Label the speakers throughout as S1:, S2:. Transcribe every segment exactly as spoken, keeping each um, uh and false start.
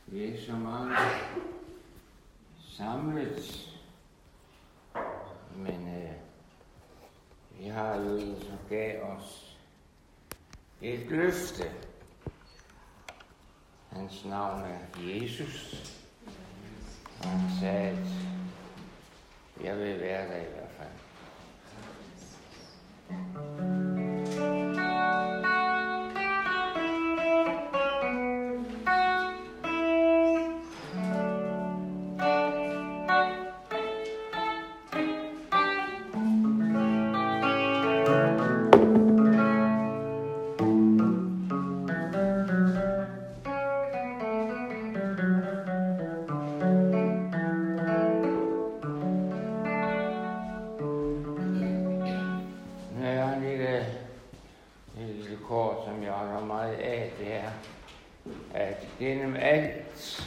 S1: Vi er så mange samlet, men øh, vi har jo en, som gav os et løfte. Hans navn er Jesus, og han sagde, at jeg vil være der i hvert fald. Gennem alt,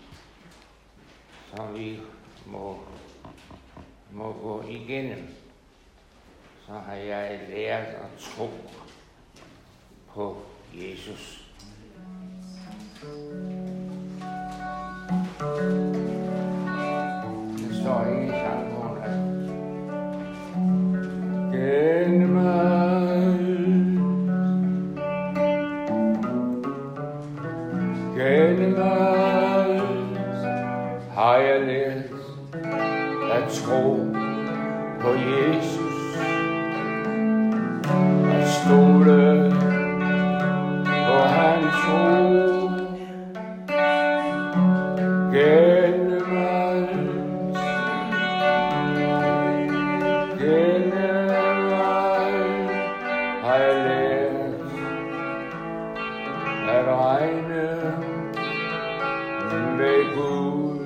S1: som vi må, må gå igennem, så har jeg lært at tro på Jesus. Det står ikke i sangbogen, at gennem alt, gennem alt har jeg lært at tro på Jesus, at stole på hans ord. Gennem alt, gennem alt har jeg lært at regne med Gud.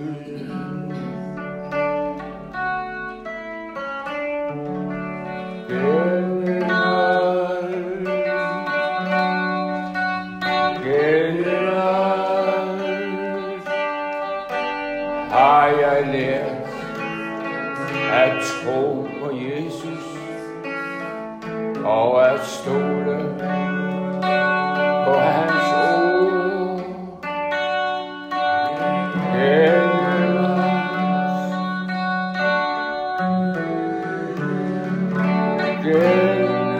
S1: Gennem alt, gennem alt har jeg lært at tro på Jesus og at stole på hans ord. Gennem alt, gennem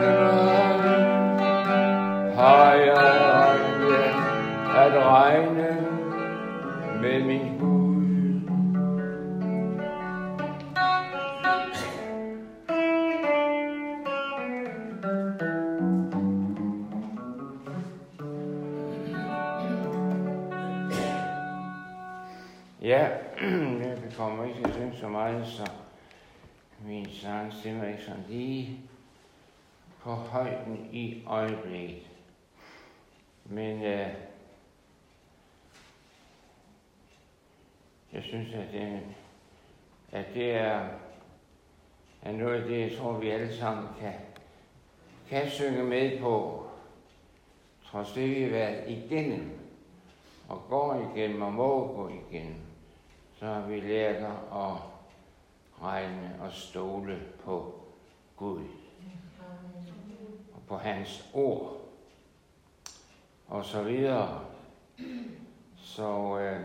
S1: alt har jeg lært at regne med min Gud. Ja, jeg kommer ikke til at synge så meget, så min sang stemmer ikke sådan lige på højden i øjeblikket. Men øh, jeg synes, at det, at det er, er noget af det, jeg tror, vi alle sammen kan, kan synge med på, trods det, vi har været igennem, og går igennem og må gå igennem. Så har vi lært at regne og stole på Gud og på hans ord og så videre. Så øh,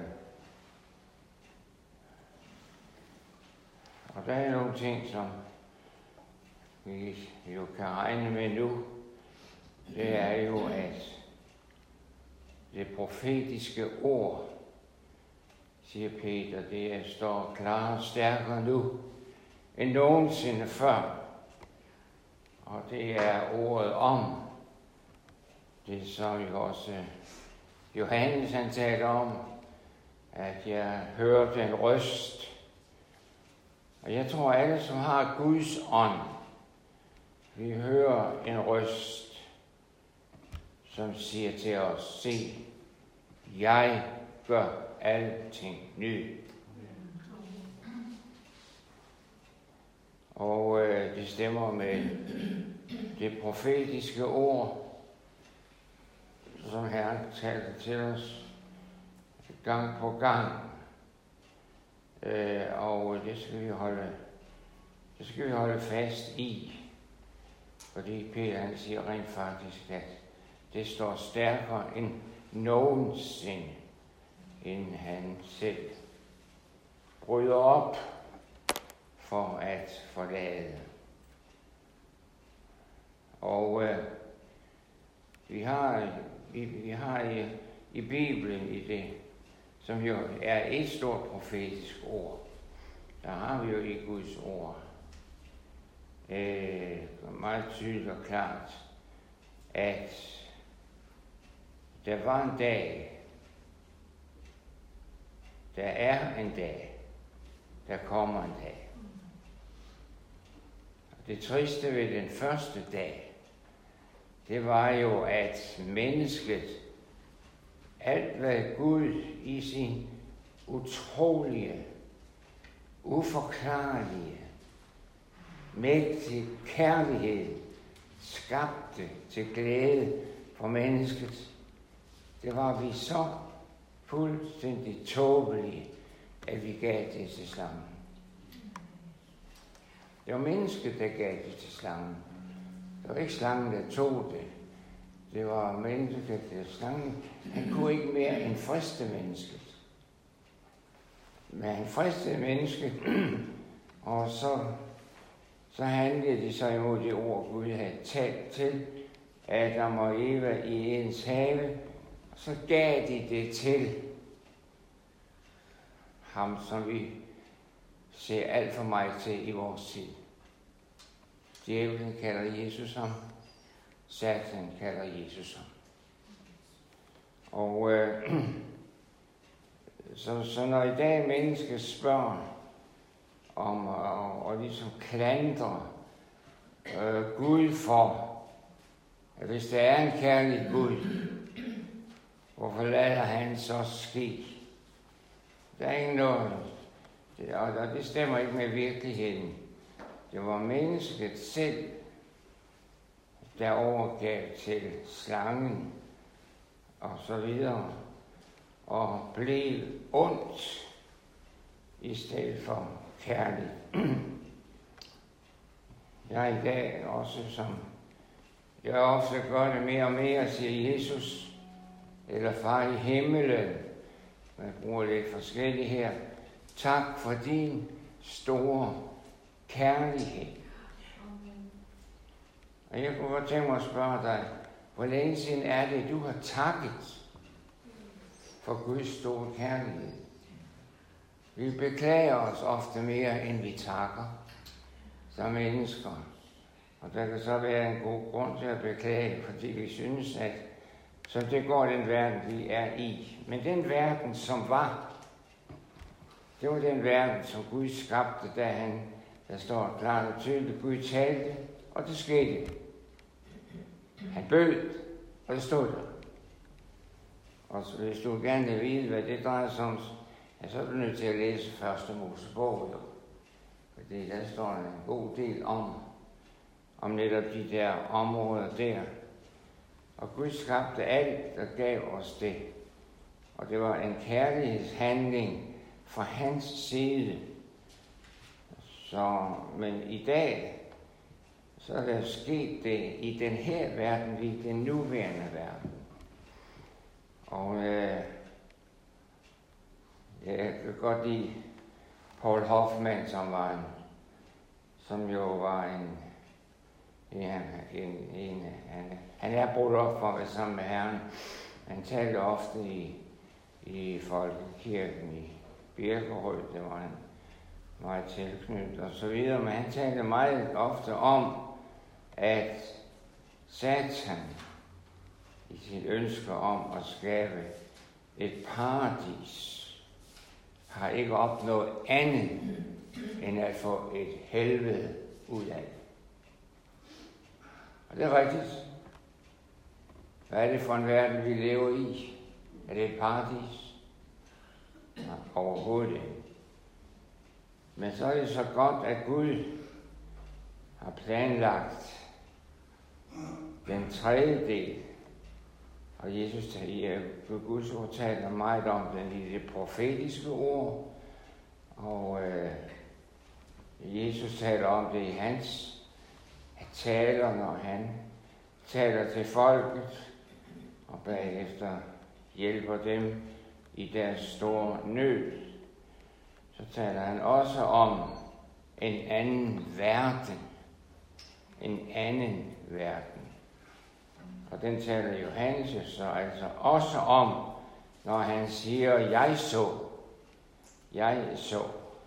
S1: og der er nogle ting, som vi jo kan regne med nu. Det er jo, at det profetiske ord, siger Peter, det står klarere og stærkere nu end nogensinde før. Og det er ordet om det, som jo også Johannes han talte om, at jeg hørte en røst. Og jeg tror, alle, som har Guds ånd, vi hører en røst, som siger til os, se, jeg gør alting nyt. Og øh, det stemmer med det profetiske ord, som Herren talte til os gang på gang. Øh, og det skal vi holde, det skal vi holde fast i. Fordi Peter han siger rent faktisk, at det står stærkere end nogensinde inden han selv bryder op for at forlade. Og øh, vi har, vi, vi har i, i Bibelen, i det, som jo er et stort profetisk ord, der har vi jo i Guds ord øh, meget tydeligt og klart, at der var en dag, der er en dag, der kommer en dag. Det triste ved den første dag, det var jo, at mennesket, alt hvad Gud i sin utrolige, uforklarlige, mægtige kærlighed skabte til glæde for mennesket, det var vi så fuldstændig tåbelige, at vi gav det til slangen. Det var mennesket, der gav det til slangen. Det var ikke slangen, der tog det. Det var mennesket, der slangen. Han kunne ikke mere end friste mennesket. Men han fristede mennesket, og så, så handlede de sig imod det ord, Gud havde talt til Adam og Eva i ens have. Og så gav de det til ham, som vi ser alt for meget til i vores tid. Djævlen kalder Jesus ham. Satan kalder Jesus ham. Og øh, så, så når i dag mennesker spørger om og, og ligesom klandrer øh, Gud for, at hvis der er en kærlig Gud, hvorfor lader han så ske? Der er ikke noget, det, og det stemmer ikke med virkeligheden. Det var mennesket selv, der overgav til slangen og så videre, og blev ondt i stedet for kærlig. Jeg i dag også, som jeg ofte gør det mere og mere, siger Jesus, eller far i himmelen, man bruger lidt forskelligt her, tak for din store kærlighed. Og jeg kunne godt tænke mig at spørge dig, hvor længe siden er det, du har takket for Guds store kærlighed? Vi beklager os ofte mere, end vi takker som mennesker. Og der kan så være en god grund til at beklage, fordi vi synes, at så det går den verden, vi er i. Men den verden, som var, det var den verden, som Gud skabte, da han, der står klart og tydeligt, Gud talte, og det skete. Han bød, og det stod der. Og så, hvis du gerne vil vide, hvad det drejer sig om, ja, så er du nødt til at læse første Mosebog, jo. Fordi der står en god del om, om netop de der områder der. Og Gud skabte alt og gav os det. Og det var en kærlighedshandling fra hans side. Så, men i dag, så er der sket det i den her verden, i den nuværende verden. Og øh, jeg kan godt lide Paul Hoffmann, som var en, som jo var en, en, en, en han, han er brudt op for at være sammen med Herren. Han talte ofte i, i Folkekirken i Birkerød, det var han meget tilknyttet og så videre, men han talte meget ofte om, at Satan i sit ønske om at skabe et paradis har ikke opnået andet end at få et helvede ud af det. Og det er rigtigt. Hvad er det for en verden, vi lever i? Er det et paradis? Nej, overhovedet ikke. Men så er det så godt, at Gud har planlagt den tredje del. Og Jesus tager, Guds ord taler meget om den i det profetiske ord. Og øh, Jesus taler om det i hans taler, når han taler til folket, og bagefter hjælper dem i deres store nød, så taler han også om en anden verden. En anden verden. Og den taler Johannes så altså også om, når han siger, jeg så. Jeg så.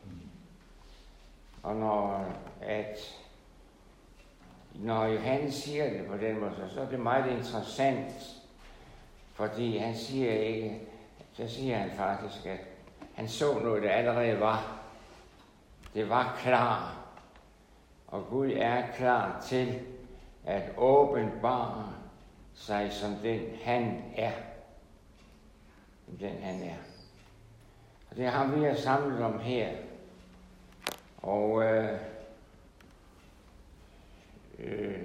S1: Og når, at, når Johannes siger det på den måde, så er det meget interessant. Fordi han siger ikke, så siger han faktisk, at han så noget, der allerede var. Det var klar. Og Gud er klar til at åbenbare sig som den han er. Som den han er. Og det har vi samlet om her. Og øh, øh,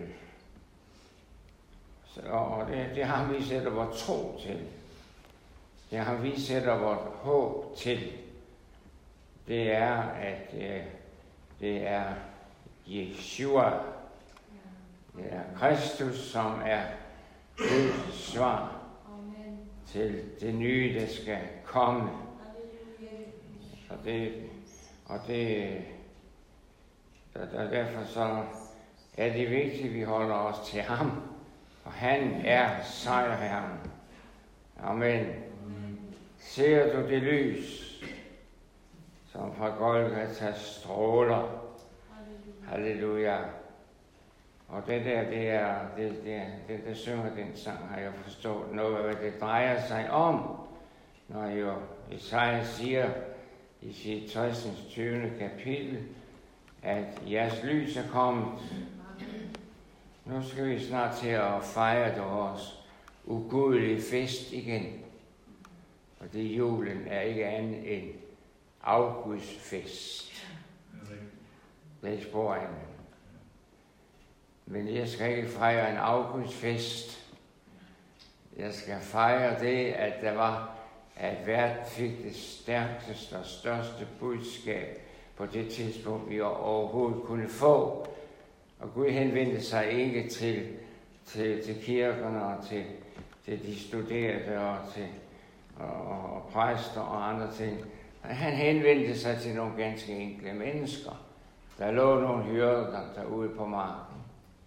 S1: så, og det, det har vi sætter vores tro til. Det har vi sætter vores håb til. Det er, at øh, det er Yeshua, det er Kristus, som er Guds svar til det nye, der skal komme. Og det, og det, og derfor så er det vigtigt, at vi holder os til ham, og han er sejrherren. Amen. Ser du det lys, som fra Golgata stråler? Halleluja. Og det der, det er, det, det, det der synger den sang, har jeg forstået noget af, hvad det drejer sig om, når jo Esajas siger i sit treogtyvende kapitel, at jeres lys er kommet. Nu skal vi snart til at fejre det vores ugudelige fest igen. Fordi julen er ikke andet end afgudsfest. Det er sporet. Men jeg skal ikke fejre en afgudsfest. Jeg skal fejre det, at der var, at verden fik det stærkeste og største budskab på det tidspunkt, vi overhovedet kunne få. Og Gud henvendte sig ikke til, til, til kirkerne og til, til de studerende og til og, og præster og andre ting. Han henvendte sig til nogle ganske enkle mennesker. Der lå nogle hyrder derude på marken.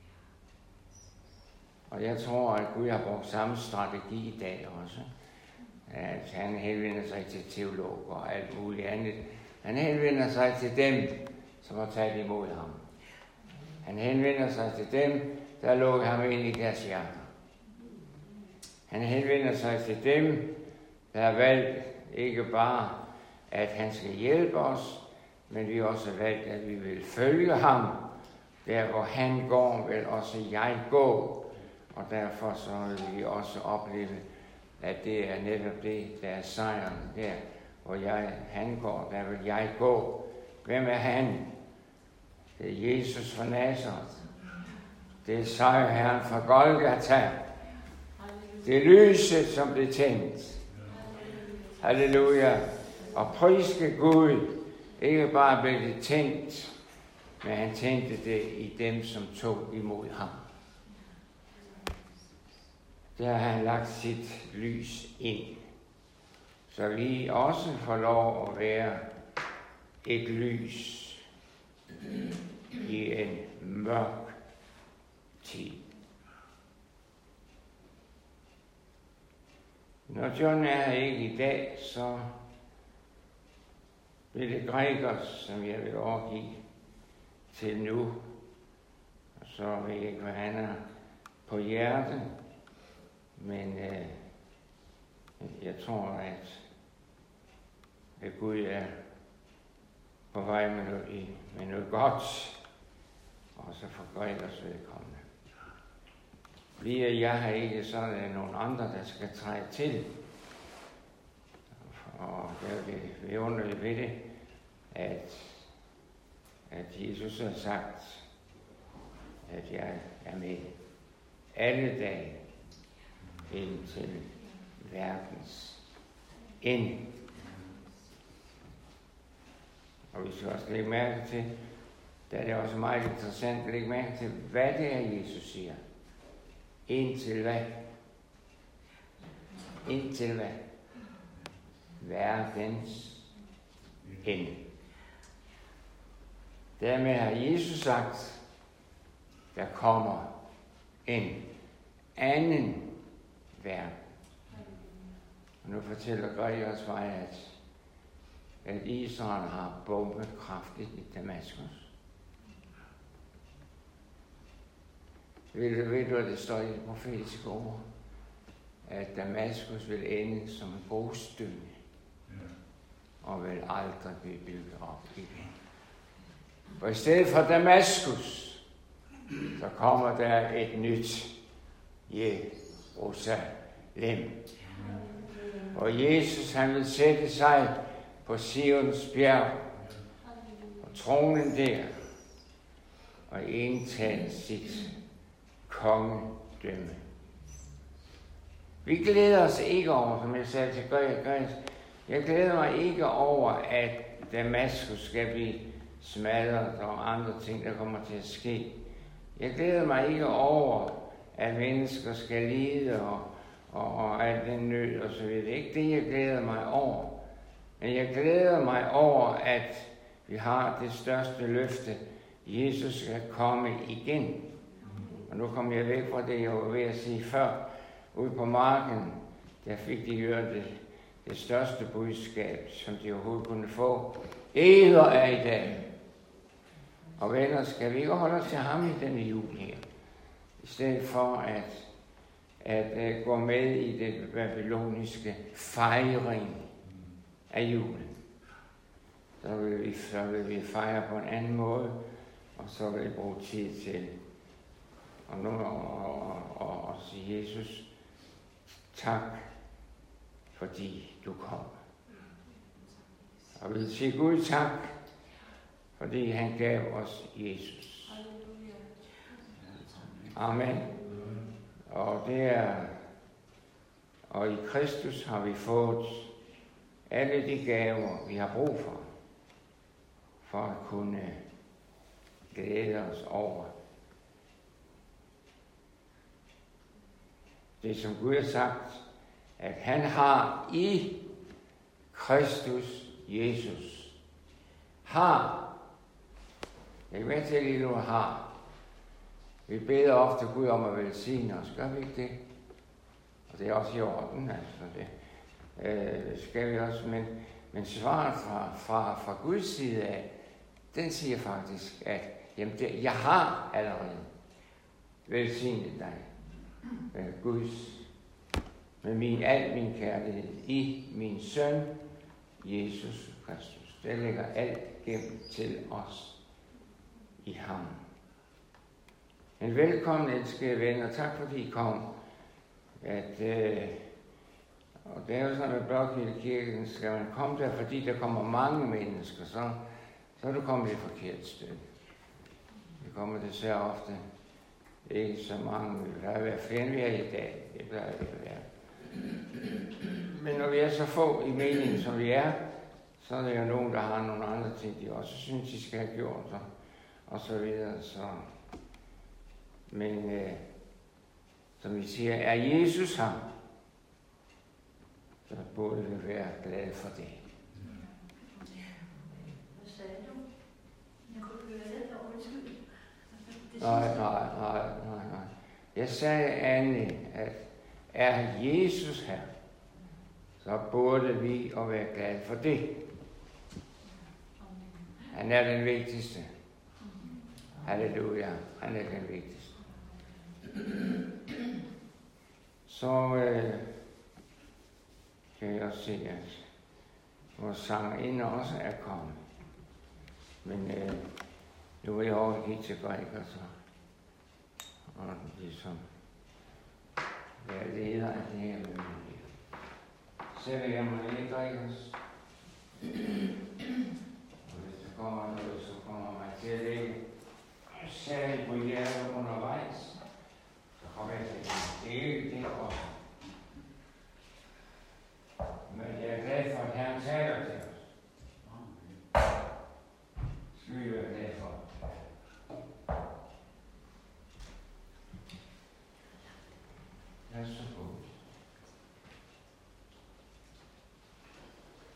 S1: Og jeg tror, at Gud har brugt samme strategi i dag også. At han henvender sig til teologer og alt muligt andet. Han henvender sig til dem, som har taget imod ham. Han henvender sig til dem, der lå ham ind i deres hjerter. Han henvender sig til dem, der har valgt ikke bare, at han skal hjælpe os, men vi har også valgt, at vi vil følge ham. Der hvor han går, vil også jeg gå. Og derfor så vil vi også opleve, at det er netop det, der er sejren der, hvor jeg, han går, der vil jeg gå. Hvem er han? Det er Jesus fra Nazareth. Det er sejrherren fra Golgata. Det er lyset, som blev tændt. Halleluja. Og priske Gud, ikke bare blev det tændt, men han tændte det i dem, som tog imod ham. Der har han lagt sit lys ind, så vi også får lov at være et lys i en mørk tid. Når John er her ikke i dag, så bliver det Gregers, som jeg vil overgive til nu. Og så ved jeg ikke, hvad han er på hjertet. Men øh, jeg tror, at, at Gud er på vej med noget, med noget godt, og så for Gregers vedkommende. Bliver jeg her ikke, så er der nogle andre, der skal træde til. Og det er det vidunderlige ved det, at, at Jesus har sagt, at jeg er med alle dage indtil verdens ende. Og vi skal også lægge mærke til, der er det også meget interessant at lægge mærke til, hvad det er, Jesus siger. Indtil hvad? Indtil hvad? verdens ende. Dermed har Jesus sagt, der kommer en anden verden. Og nu fortæller Gregers vej, at, at Israel har bombet kraftigt i Damaskus. Ved du, ved du, at det står i det profetiske ord, at Damaskus vil ende som en grusdynge, og vil aldrig blive bygget op igen. Og i stedet for Damaskus, så kommer der et nyt Jerusalem. Og Jesus, han vil sætte sig på Sions bjerg, og tronen der, og indtage sit kongedømme. Vi glæder os ikke over, som jeg sagde til Gregers, jeg glæder mig ikke over, at Damaskus skal blive smadret og andre ting, der kommer til at ske. Jeg glæder mig ikke over, at mennesker skal lide og, og, og alt den nød og så videre. Det er ikke det, jeg glæder mig over. Men jeg glæder mig over, at vi har det største løfte. Jesus skal komme igen. Og nu kommer jeg væk fra det, jeg var ved at sige før. Ude på marken, der fik de hørt det, det største budskab, som de overhovedet kunne få. Eder er i dag. Og venner, skal vi ikke holde os til ham i denne jul her? I stedet for at, at uh, gå med i det babyloniske fejring af julen. Så vil vi, så vil vi fejre på en anden måde, og så vil vi bruge tid til og nu og, og, og, og sige Jesus, tak, fordi du kom. Og vi vil sige Gud tak, fordi han gav os Jesus. Amen. Og det er, og i Kristus har vi fået alle de gaver, vi har brug for, for at kunne glæde os over det, som Gud har sagt, at han har i Kristus Jesus. Har. Jeg kan til at lide nu har. Vi beder ofte Gud om at velsigne os. Gør vi ikke det? Og det er også i orden, altså det øh, skal vi også. Men, men svaret fra, fra, fra Guds side af, den siger faktisk, at jamen det, jeg har allerede velsignet dig med Guds, med min, al min kærlighed i min søn, Jesus Kristus. Der ligger alt gennem til os i ham. Men velkommen, elskede venner. Tak fordi I kom. At, øh, og det er jo sådan med Blåkildekirken, skal man komme der, fordi der kommer mange mennesker, så, så er du kommet et forkert sted. Det kommer desværre ofte ikke så mange. Vi plejer at være flere, end vi er i dag. Det plejer det at være. Men når vi er så få i meningen, som vi er, så er der jo nogen, der har nogle andre ting, de også synes, de skal have gjort, og, og så videre. Så. Men øh, som vi siger, er Jesus ham, så burde vi være glade for det.
S2: Hvad sagde du? Jeg kunne høre det, og undskyld.
S1: Nej, nej, nej, nej, nej. Jeg sagde, Anne, at er Jesus her, så burde vi at være glade for det. Han er den vigtigste. Halleluja, han er den vigtigste. Så øh, kan jeg også se, at vores sangerinde også er kommet. Men øh, nu vil jeg overgive til Gregers og ligesom være leder af det her med min liv. Sætter jeg mig ned, Gregers. Og hvis der kommer noget, så kommer mig til at lægge særligt på hjertet undervejs. Så kommer jeg til at dele det også. Men jeg er glad for, at Herren taler til os. Skal vi være glade for. Lad os så gå.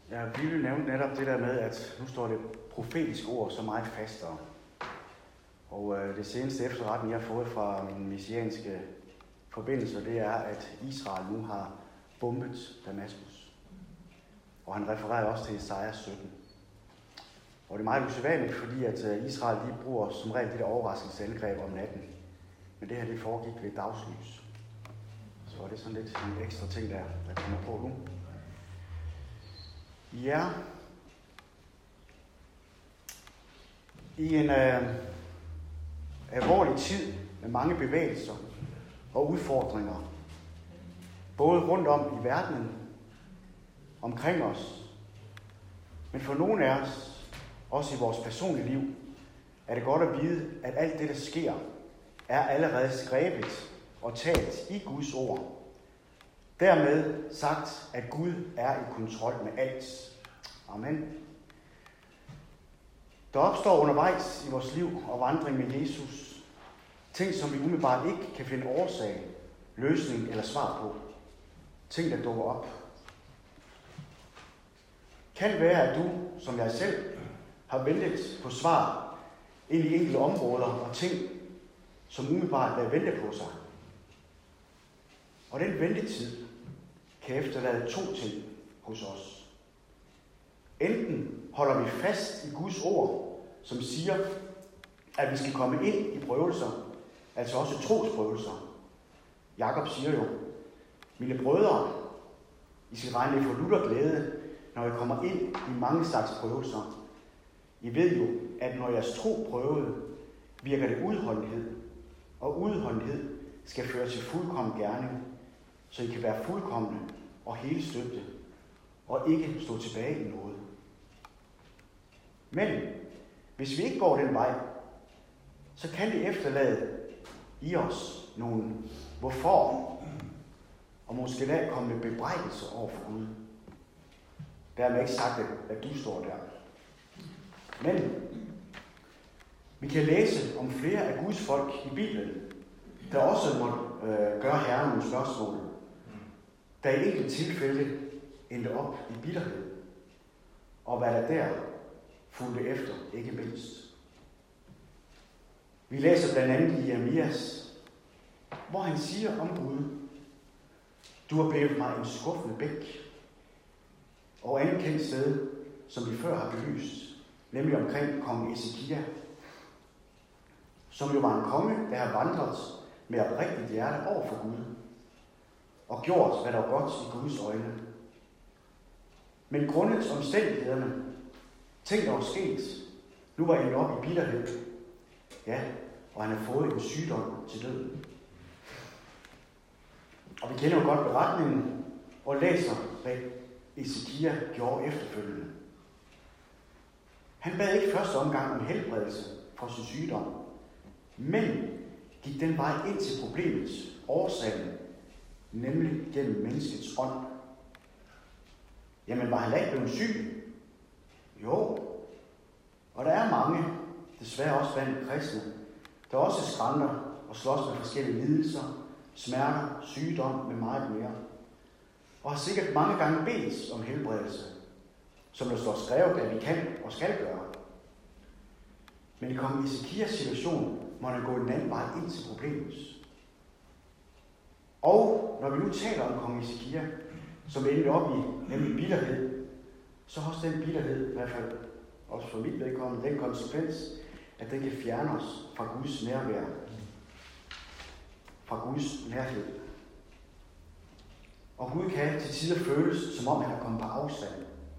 S3: Ja, Bibelen nævnte netop det der med, at nu står det profetiske ord så meget fastere. Og øh, det seneste efterretning, jeg har fået fra min messianske forbindelse, det er, at Israel nu har bombet Damaskus. Og han refererer også til Esajas sytten. Og det er meget usædvanligt, fordi at øh, Israel de bruger som regel de der overraskelsesangreb om natten. Men det her, det foregik ved dagslys. Så det er sådan lidt en ekstra ting, der, der kommer på nu. Ja. I en øh, alvorlig tid med mange bevægelser og udfordringer, både rundt om i verdenen, omkring os, men for nogle af os, også i vores personlige liv, er det godt at vide, at alt det, der sker, er allerede skrevet og talt i Guds ord. Dermed sagt, at Gud er i kontrol med alt. Amen. Der opstår undervejs i vores liv og vandring med Jesus ting, som vi umiddelbart ikke kan finde årsag, løsning eller svar på. Ting, der dukker op. Kan være, at du, som jeg selv, har ventet på svar ind i enkelte områder og ting, som umiddelbart lader vente på sig. Og den ventetid kan efterlade to ting hos os. Enten holder vi fast i Guds ord, som siger, at vi skal komme ind i prøvelser, altså også trosprøvelser. Jakob siger jo, mine brødre, I skal regne det for lutter glæde, når I kommer ind i mange slags prøvelser. I ved jo, at når jeres tro prøvet, virker det udholdenhed, og udholdenhed skal føre til fuldkommen gerning, så I kan være fuldkomne og hele støbte, og ikke stå tilbage i noget. Men hvis vi ikke går den vej, så kan det efterlade i os nogle hvorfor, og måske da komme med bebrejdelser over for Gud. Dermed ikke sagt, at du står der. Men vi kan læse om flere af Guds folk i Bibelen, der også må øh, gøre Herren nogle spørgsmål, der i enkelt tilfælde endte op i bitterhed, og hvad der der fulgte efter, ikke mindst. Vi læser blandt andet i Jeremias, hvor han siger om Gud, du har blevet mig en skuffende bæk, og anerkendt sted, som vi før har belyst, nemlig omkring kong Ezekia, som jo var en konge, der har vandret med oprigtigt hjerte over for Gud, og gjort, hvad der var godt i Guds øjne. Men grundet omstændighederne, ting der var sket, nu var han op i bitterhed, ja, og han har fået en sygdom til døden. Og vi kender jo godt beretningen, og læser, hvad Ezekia gjorde efterfølgende. Han bad ikke første omgang om helbredelse for sin sygdom, men gik den vej ind til problemets årsagen, nemlig gennem menneskets ånd. Jamen, var han da ikke blevet syg? Jo. Og der er mange, desværre også blandt kristne, der også skrænter og slås med forskellige lidelser, smerter, sygdom med meget mere. Og har sikkert mange gange bedt om helbredelse, som der står skrevet, at vi kan og skal gøre. Men i kong Ezekias situation må han gå en anden vej ind til problemet. Og når vi nu taler om kong Ezekia, som endte op i nemlig bitterhed, så har også den bitterhed, i hvert fald også for mit vedkommende, den konsekvens, at den kan fjerne os fra Guds nærvær, fra Guds nærhed. Og Gud kan til tider føles, som om han er kommet på afstand.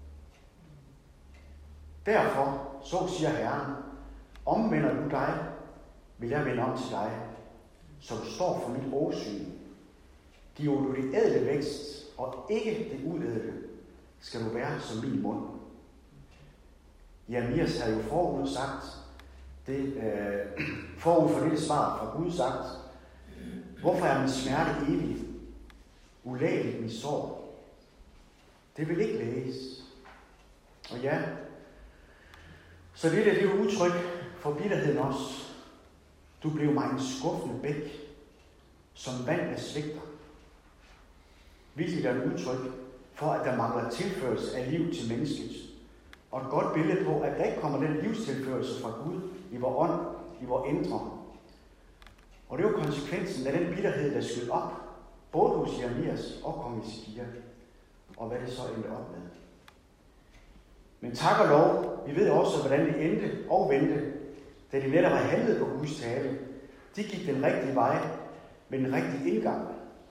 S3: Derfor, så siger Herren, omvender du dig, vil jeg vende om til dig, så du står for mit åsyn. Giver du det ædle vækst, og ikke det uædle, skal du være som min mund. Jeremias havde jo forud sagt, det, øh, forud for det svar fra Gud sagt, hvorfor er min smerte evig, ulægeligt min sorg? Det vil ikke læges. Og ja, så det der, det er jo udtryk for bitterheden også. Du blev mig en skuffende bæk, som vand der svigter. Hvilket er et udtryk for at der mangler tilførelse af liv til mennesket. Og et godt billede på, at der ikke kommer den livstilførelse fra Gud i vores ånd, i vores indre. Og det er jo konsekvensen af den bitterhed, der skød op, både hos Jeremias og kong Ezekiel, og hvad det så endte op med. Men tak og lov, vi ved også, hvordan det endte og vendte, da de netop har handlet på Guds tale. De gik den rigtige vej, med den rigtige indgang.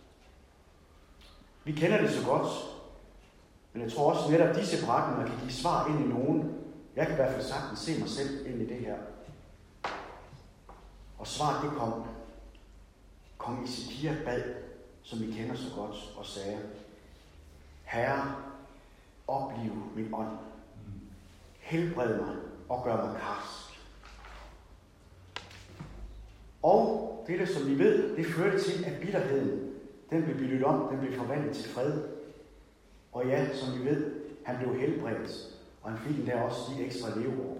S3: Vi kender det så godt, men jeg tror også netop, at disse beretninger kan give svar ind i nogen. Jeg kan i hvert fald sagtens se mig selv ind i det her. Og svaret det kom. Kong Ezekiel bad, som vi kender så godt, og sagde: Herre, opliv min ånd. Helbred mig og gør mig karsk. Og det, som vi ved, det førte til, at bitterheden, den blev byttet om, den blev forvandlet til fred. Og ja, som vi ved, han blev helbredt, og han fik endda også de ekstra leveår.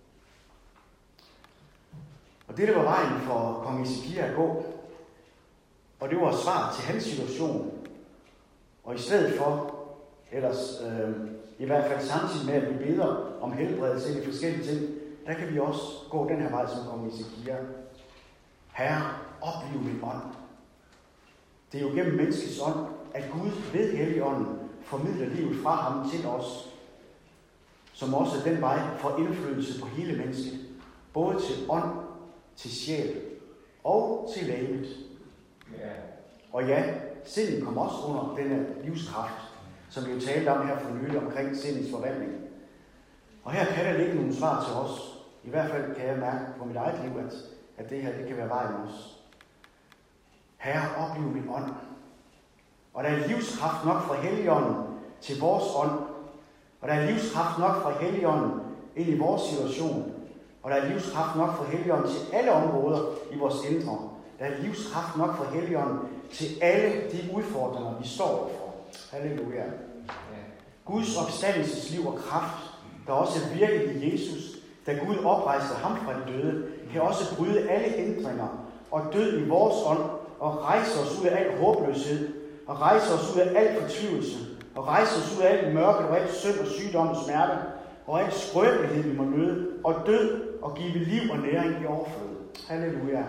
S3: Og det, der var vejen for kong Ezekiel at gå, og det var svar til hans situation. Og i stedet for, ellers øh, i hvert fald samtidig med, at vi beder om helbredelse i de forskellige ting, der kan vi også gå den her vej som kong Ezekiel. Herre, opliv min ånd. Det er jo gennem menneskets ånd, at Gud ved Helligånden formidler livet fra ham til os, som også den vej får indflydelse på hele mennesket, både til ånd, til sjæl og til legemet. Yeah. Og ja, sindet kommer også under denne livskraft, som vi jo talte om her for nylig omkring sindets forvandling. Og her kan der ligge nogle svar til os. I hvert fald kan jeg mærke på mit eget liv, at, at det her det kan være vejen også. Herre, opliv min ånd. Og der er livskraft nok fra Helligånden til vores ånd. Og der er livskraft nok fra Helligånden ind i vores situation. Og der er livskraft nok fra Helligånden til alle områder i vores indre. Der er livskraft nok fra Helligånden til alle de udfordringer, vi står overfor. Halleluja. Guds opstandelsesliv og kraft, der også er virket i Jesus, da Gud oprejste ham fra de døde, kan også bryde alle hindringer og død i vores ånd og rejse os ud af al håbløshed og rejse os ud af al fortvivlelse og rejse os ud af al mørke og al synd og sygdom og smerte og al skrøbelighed, vi må møde, og død og give liv og næring i overflod. Halleluja.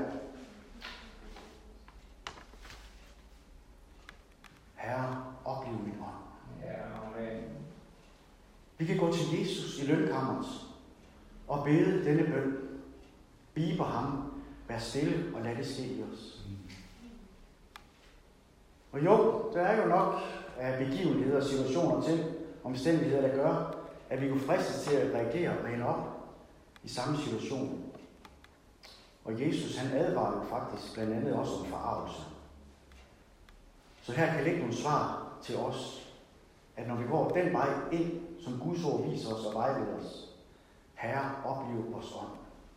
S3: Herre, opliv min ånd.
S1: Ja, amen.
S3: Vi kan gå til Jesus i lønkammeret og bede denne bøn. Bide på ham, vær stille og lad det ske i os. Og jo, der er jo nok af begivenheder, situationer til omstændigheder, der gør, at vi kunne fristes til at reagere og hænde op i samme situation. Og Jesus, han advarer jo faktisk blandt andet også om forarvelse. Så her kan ligge nogle svar til os, at når vi går den vej ind, som Guds ord viser os og vejleder os, Herre, opliv vores ånd.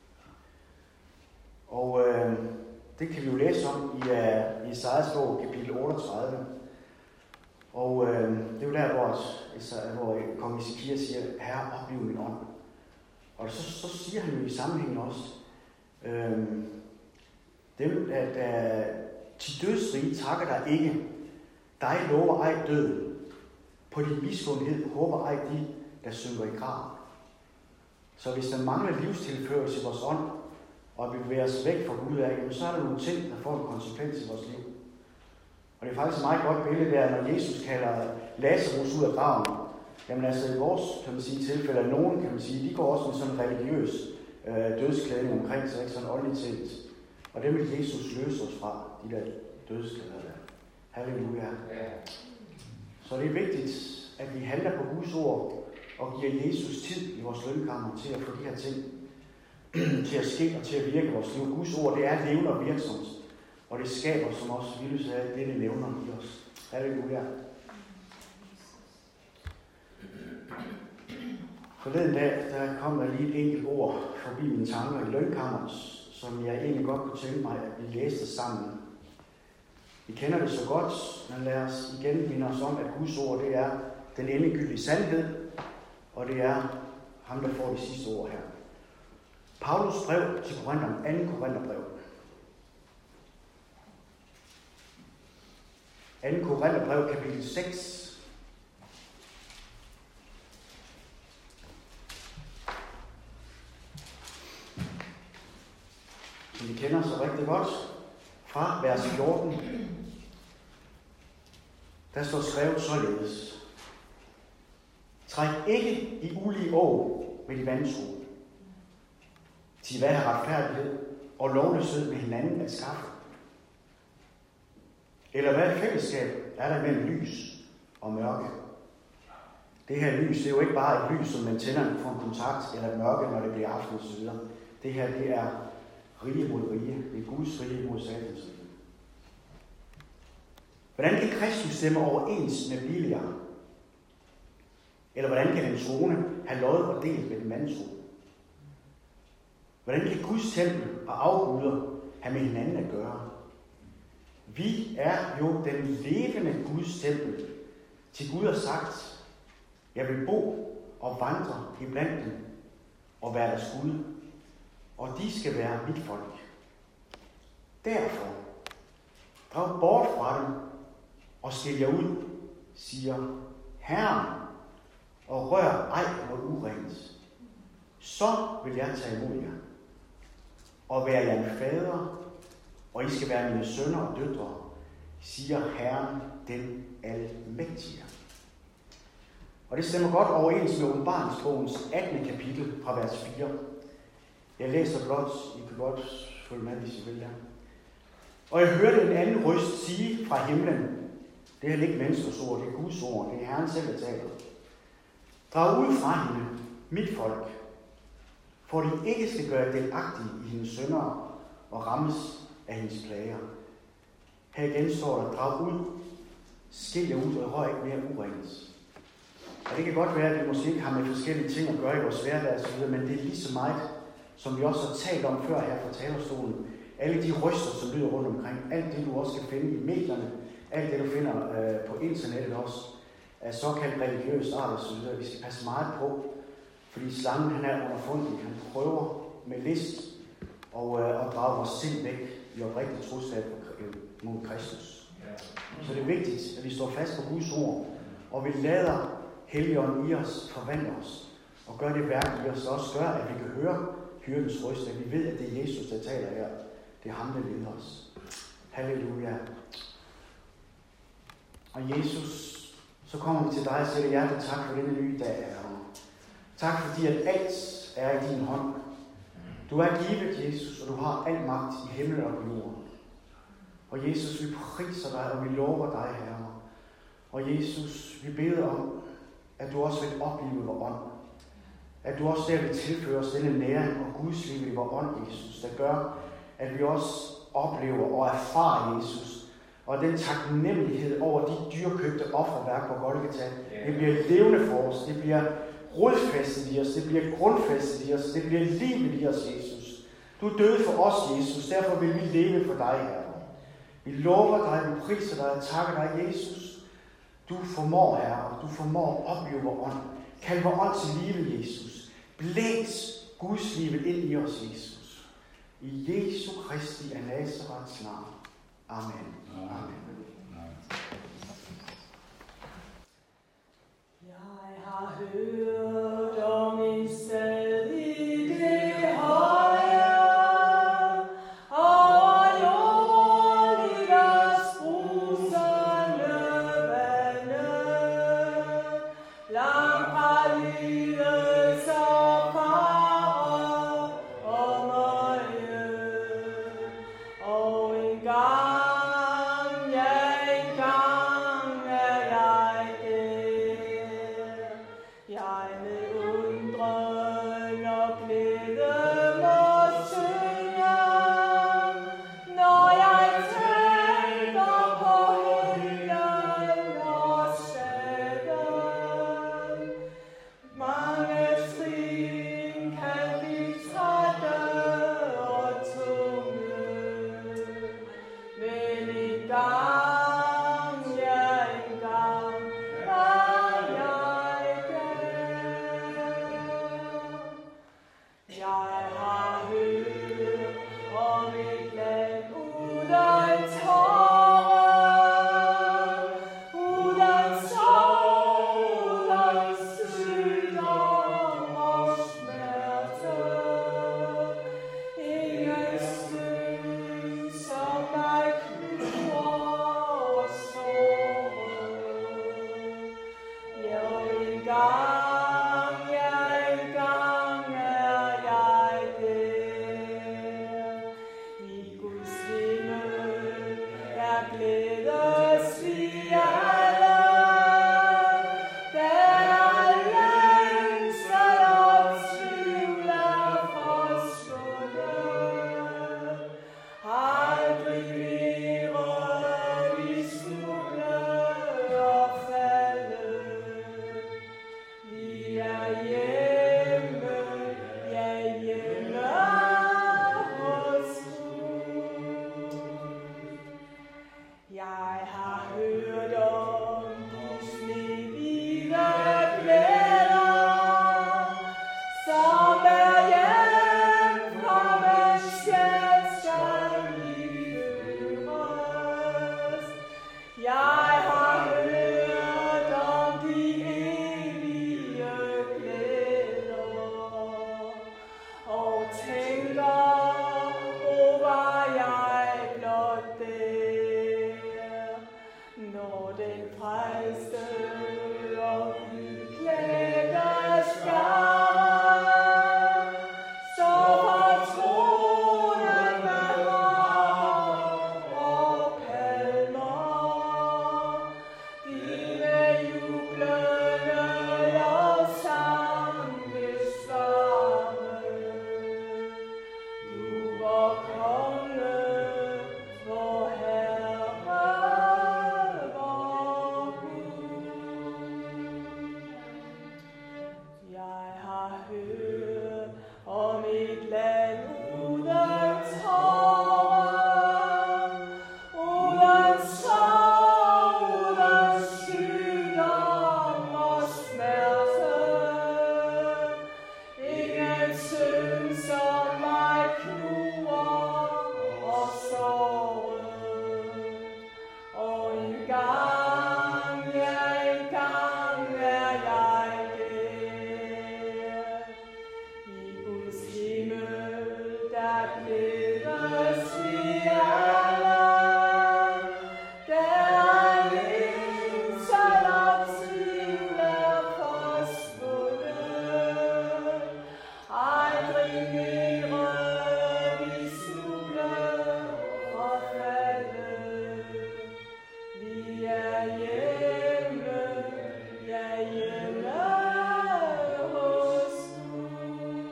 S3: Og øh, det kan vi jo læse om i uh, Jesajas bog, kapitel otteogtredive. Og øh, det er jo der, hvor, hvor kong Ezekiel siger, Herre, opliv min ånd. Og så, så siger han jo i sammenhængen også, øh, dem, at uh, til dødsrige takker der ikke, dig lover ej død. På din miskunnhed håber ej de, der synker i grav. Så hvis der mangler livstilførelse i vores ånd, og vi bevæger os væk fra Gud af, så er der nogle ting, der får en konsekvens i vores liv. Og det er faktisk et meget godt billede der, når Jesus kalder Lazarus ud af graven. Jamen altså i vores, kan man sige, tilfælde, at nogen, kan man sige, de går også med sådan en religiøs øh, dødsklædning omkring sig, ikke sådan åndeligt set. Og det vil Jesus løse os fra, de der dødsklæder der. Halleluja. Ja. Så det er vigtigt, at vi handler på Guds ord og giver Jesus tid i vores lønkammer til at få de her ting til at ske og til at virke i vores liv. Guds ord, det er levende og virksomt, og det skaber, som også Ville sagde, det det nævner i os. Halleluja. Forleden dag, der kom der lige et enkelt ord forbi mine tanker i lønkammeret, som jeg egentlig godt kunne tænke mig, at vi læste sammen. Vi kender det så godt, men lad os igen minde os om, at Guds ord, det er den endegyldige sandhed, og det er ham, der får de sidste ord her. Paulus brev til Korintherne, andet Korintherbrev. andet Korintherbrev, kapitel seks, kender så rigtig godt, fra vers fjorten. Der står skrevet således: Træk ikke i ulige år med de vantro. Til hvad er retfærdighed og lovløshed med hinanden at skaffe? Eller hvad fællesskab er der mellem lys og mørke? Det her lys, det er jo ikke bare et lys, som man tænder for en kontakt, eller et mørke, når det bliver aften og så videre. Det her, det er rige mod rige. Det er Guds rige mod satans rige. Hvordan kan Kristus stemme overens med Biliam? Eller hvordan kan den troende have lod og del med den vantro? Hvordan kan Guds tempel og afguder have med hinanden at gøre? Vi er jo den levende Guds tempel. Til Gud har sagt: Jeg vil bo og vandre iblandt dem og være deres Gud, og de skal være mit folk. Derfor, drag bort fra dem og skil jer ud, siger Herren, og rør ej mod urent. Så vil jeg tage imod jer og være jer en fader, og I skal være mine sønner og døtre, siger Herren den almægtige. Og det stemmer godt overens med Åbenbaringsbogens attende kapitel fra vers fire. Jeg læser blot, I kan godt følge med, hvis I vil der. Og jeg hørte en anden røst sige fra himlen: Det er ikke menneskers ord, det er Guds ord, det er Herren selv, der taler. Drag ud fra hende, mit folk, for de ikke skal gøre delagtige i hendes synder og rammes af hendes plager. Her igen står der: drag ud, skil jer ud og rør ikke mere urent. Og det kan godt være, at det måske ikke har med forskellige ting at gøre i vores hverdag, men det er lige så meget, som vi også har talt om før her fra talerstolen. Alle de røster, som lyder rundt omkring, alt det du også kan finde i medierne, alt det du finder øh, på internettet også, af såkaldt religiøs art og så videre. Vi skal passe meget på, fordi slangen han er underfundig. Han prøver med list og, øh, at drage vores sind væk i oprigtigt troskab mod Kristus. Så det er vigtigt, at vi står fast på Guds ord, og vi lader Helligånden i os forvandle os, og gør det værk i os, der også gør, at vi kan høre hyrdens røst, at vi ved, at det er Jesus, der taler her. Det er ham, der leder os. Halleluja. Og Jesus, så kommer vi til dig og siger hjerteligt tak for denne nye dag, Herre. Tak fordi, at alt er i din hånd. Du er givet, Jesus, og du har al magt i himlen og på jorden. Og Jesus, vi priser dig, og vi lover dig, Herre. Og Jesus, vi beder om, at du også vil opleve vor ånd. At du også der vil tilføre os denne næring og Guds liv i vor ånd, Jesus, der gør, at vi også oplever og erfarer Jesus. Og den taknemmelighed over de dyrkøbte offerværk på Golgata, det bliver levende for os, det bliver rodfæstet i os, det bliver grundfæstet i os, det bliver livet i os, Jesus. Du døde for os, Jesus, derfor vil vi leve for dig, Herre. Vi lover dig, vi priser dig og takker dig, Jesus. Du formår, Herre, du formår at opleve vor ånd. Kald vor ånd til live, Jesus. Blæs Guds liv ind i os, Jesus. I Jesu Kristi af Nazarets navn. Amen. Amen.
S4: Jeg har hørt om en sted i det høje, over jorden i deres brusende vande, langt fra livets ophav og møje, og en gang, ja, en gang er jeg der. Jeg med undren og glæde må synge, når jeg tænker på himlen og staden. Mange trin kan blive trætte og tunge, men en gang, ja, en gang er jeg der. gang, ja, en gang er jeg der. I Guds himmel er glædes vi alle. Der længsel og tvivl er forsvundet. Aldrig mere vi snuble og falde. Vi er hjemme, ja, hjemme hos Gud. Jeg har hørt om de snehvide glæder, som er hjemkommet sjælslig føres. Jeg har hørt om de evige glæder, og tænker, hvor var jeg blot der, når den frelste og udklædte skare, så fortroede med hav og palmer, dine jublende lovsang vil svare. Du var konge, vor Herre vor Gud. Jeg har hørt om et land uden tårer, uden sorg, uden sygdom og smerte. Ingen synd som mig knuger og såret. Og en gang, ja, en gang er jeg der. I Guds himmel, der glædes vi alle. Der længsel og tvivl er forsvundet. Aldrig mere vi snuble og falde. Vi er hjemme, ja, hjemme hos Gud.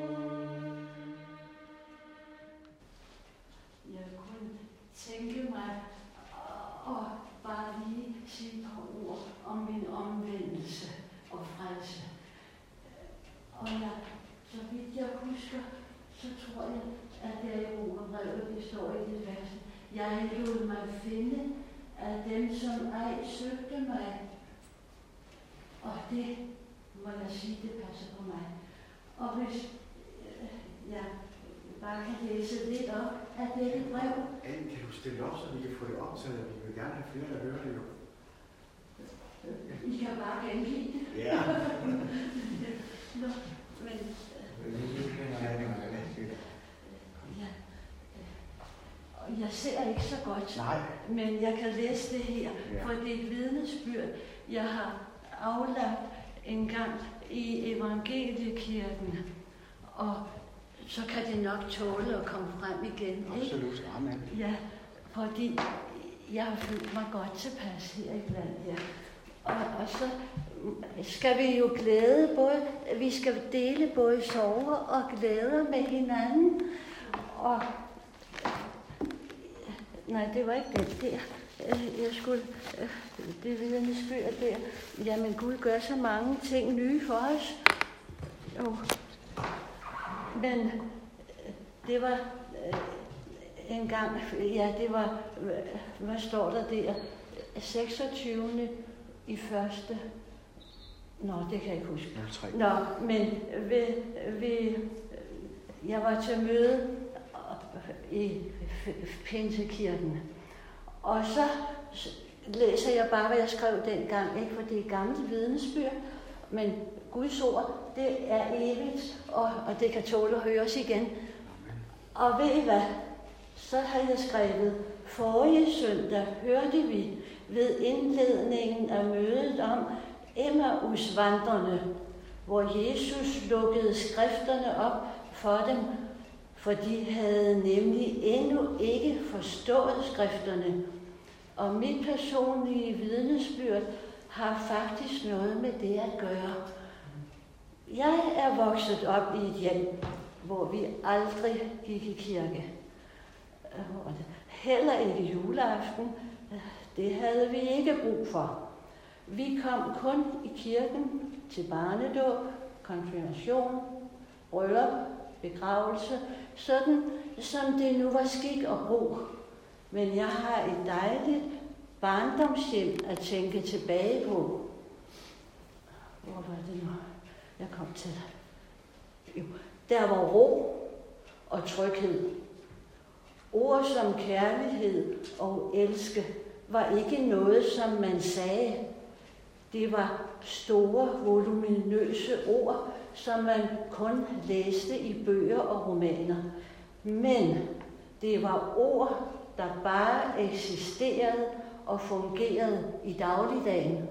S2: Jeg kunne tænke mig at bare lige sige et par ord om min omvendelse og frelse. Og jeg, så vidt jeg husker, så tror jeg, at det er i Romerbrevet, det står i det vers. Jeg lod mig finde af dem, som ej søgte mig. Og det må jeg sige, det passer på mig. Og hvis øh, jeg bare kan læse lidt op af dette brev.
S3: Anne, kan du stille op, så vi kan få det optaget? Vi vil gerne have flere, der hører det jo.
S2: I kan bare gengive det.
S3: Ja.
S2: Nå, men... Ja. Og jeg ser ikke så godt,
S3: Nej.
S2: men jeg kan læse det her,
S3: Ja.
S2: for det er et vidnesbyrd, jeg har aflagt en gang i Evangeliekirken, og så kan det nok tåle at komme frem igen, ikke?
S3: Absolut. Amen.
S2: Ja, fordi jeg har følt mig godt tilpas her i blandt jer. Og, og så skal vi jo glæde både, vi skal dele både sorger og glæder med hinanden. Og nej, det var ikke den der. Jeg skulle, det vidnesbyrd der. Jamen Gud gør så mange ting nye for os. Jo. Men det var en gang, ja, det var, hvad står der der? seksogtyvende i første. Nå, det kan jeg ikke huske. Nå, men ved, ved, jeg var til møde i Pinsekirken. Og så læser jeg bare, hvad jeg skrev dengang, ikke? For det er gammelt vidnesbyrd. Men Guds ord, det er evigt, og, og det kan tåle at høres igen. Og ved I hvad? Så har jeg skrevet, forrige søndag hørte vi ved indledningen af mødet om Emmausvandrerne, hvor Jesus lukkede skrifterne op for dem, for de havde nemlig endnu ikke forstået skrifterne. Og mit personlige vidnesbyrd har faktisk noget med det at gøre. Jeg er vokset op i et hjem, hvor vi aldrig gik i kirke. Heller ikke juleaften. Det havde vi ikke brug for. Vi kom kun i kirken til barnedåb, konfirmation, bryllup, begravelse, sådan som det nu var skik og brug. Men jeg har et dejligt barndomshjem at tænke tilbage på. Hvor var det nu, jeg kom til? Jo, der var ro og tryghed. Ord som kærlighed og elske var ikke noget, som man sagde. Det var store, voluminøse ord, som man kun læste i bøger og romaner. Men det var ord, der bare eksisterede og fungerede i dagligdagen.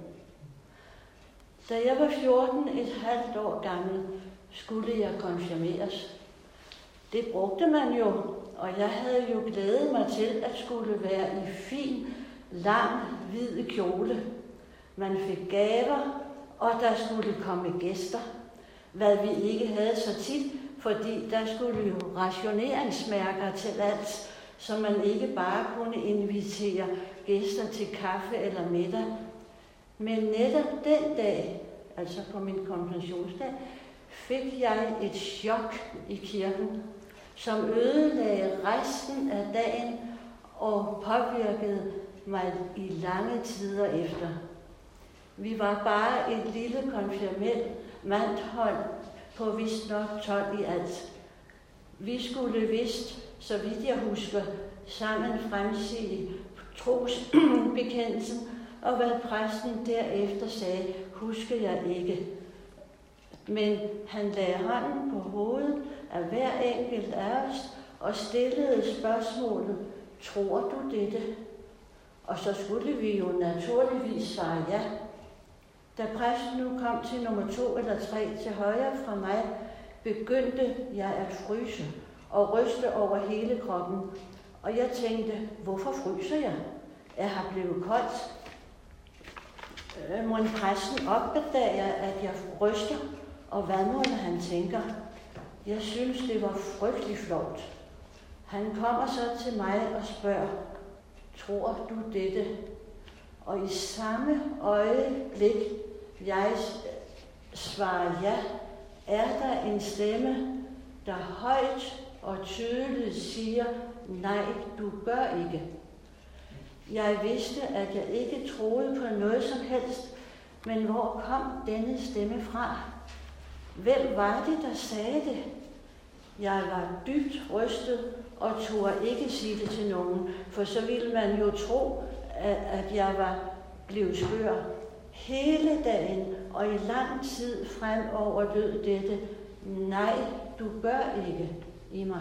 S2: Da jeg var fjorten, et halvt år gammel, skulle jeg konfirmeres. Det brugte man jo, og jeg havde jo glædet mig til at skulle være i fin, lang, hvid kjole. Man fik gaver, og der skulle komme gæster, hvad vi ikke havde så tit, fordi der skulle jo rationeringsmærker til alt, så man ikke bare kunne invitere gæster til kaffe eller middag. Men netop den dag, altså på min konfirmationsdag, fik jeg et chok i kirken, som ødelagde resten af dagen og påvirkede mig i lange tider efter. Vi var bare et lille konfirmandhold på vist nok tolv i alt. Vi skulle vist, så vidt jeg husker, sammen fremsige trosbekendelsen, og hvad præsten derefter sagde, husker jeg ikke. Men han lagde hånden på hovedet af hver enkelt af os og stillede spørgsmålet, tror du dette? Og så skulle vi jo naturligvis svare ja. Da præsten nu kom til nummer to eller tre til højre fra mig, begyndte jeg at fryse og ryste over hele kroppen. Og jeg tænkte, hvorfor fryser jeg? Jeg har blevet koldt. Må præsten opdager, at jeg ryster, og hvad må han tænker? Jeg synes, det var frygtelig flovt. Han kommer så til mig og spørger, tror du dette? Og i samme øjeblik, jeg svarer ja, er der en stemme, der højt og tydeligt siger, nej, du gør ikke. Jeg vidste, at jeg ikke troede på noget som helst, men hvor kom denne stemme fra? Hvem var det, der sagde det? Jeg var dybt rystet og turde ikke sige det til nogen, for så ville man jo tro, at jeg var blevet skør. Hele dagen og i lang tid fremover lød dette, nej, du gør ikke i mig.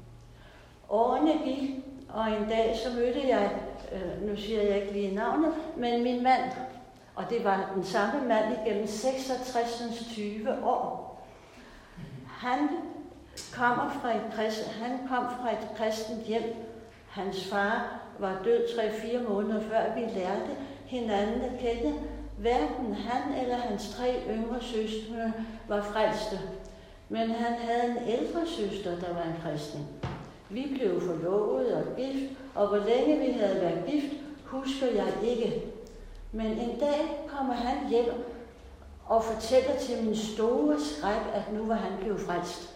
S2: Årene gik, og en dag så mødte jeg, øh, nu siger jeg ikke lige navnet, men min mand, og det var den samme mand igennem seksogtres tyve år. Han kommer fra et krist, han kom fra et kristent hjem. Hans far var død tre-fire måneder før vi lærte hinanden at kende. Hverken han eller hans tre yngre søstre var frelste, men han havde en ældre søster, der var en kristen. Vi blev forlovet og gift, og hvor længe vi havde været gift, husker jeg ikke. Men en dag kommer han hjem og fortæller til min store skræk, at nu var han blevet frelst.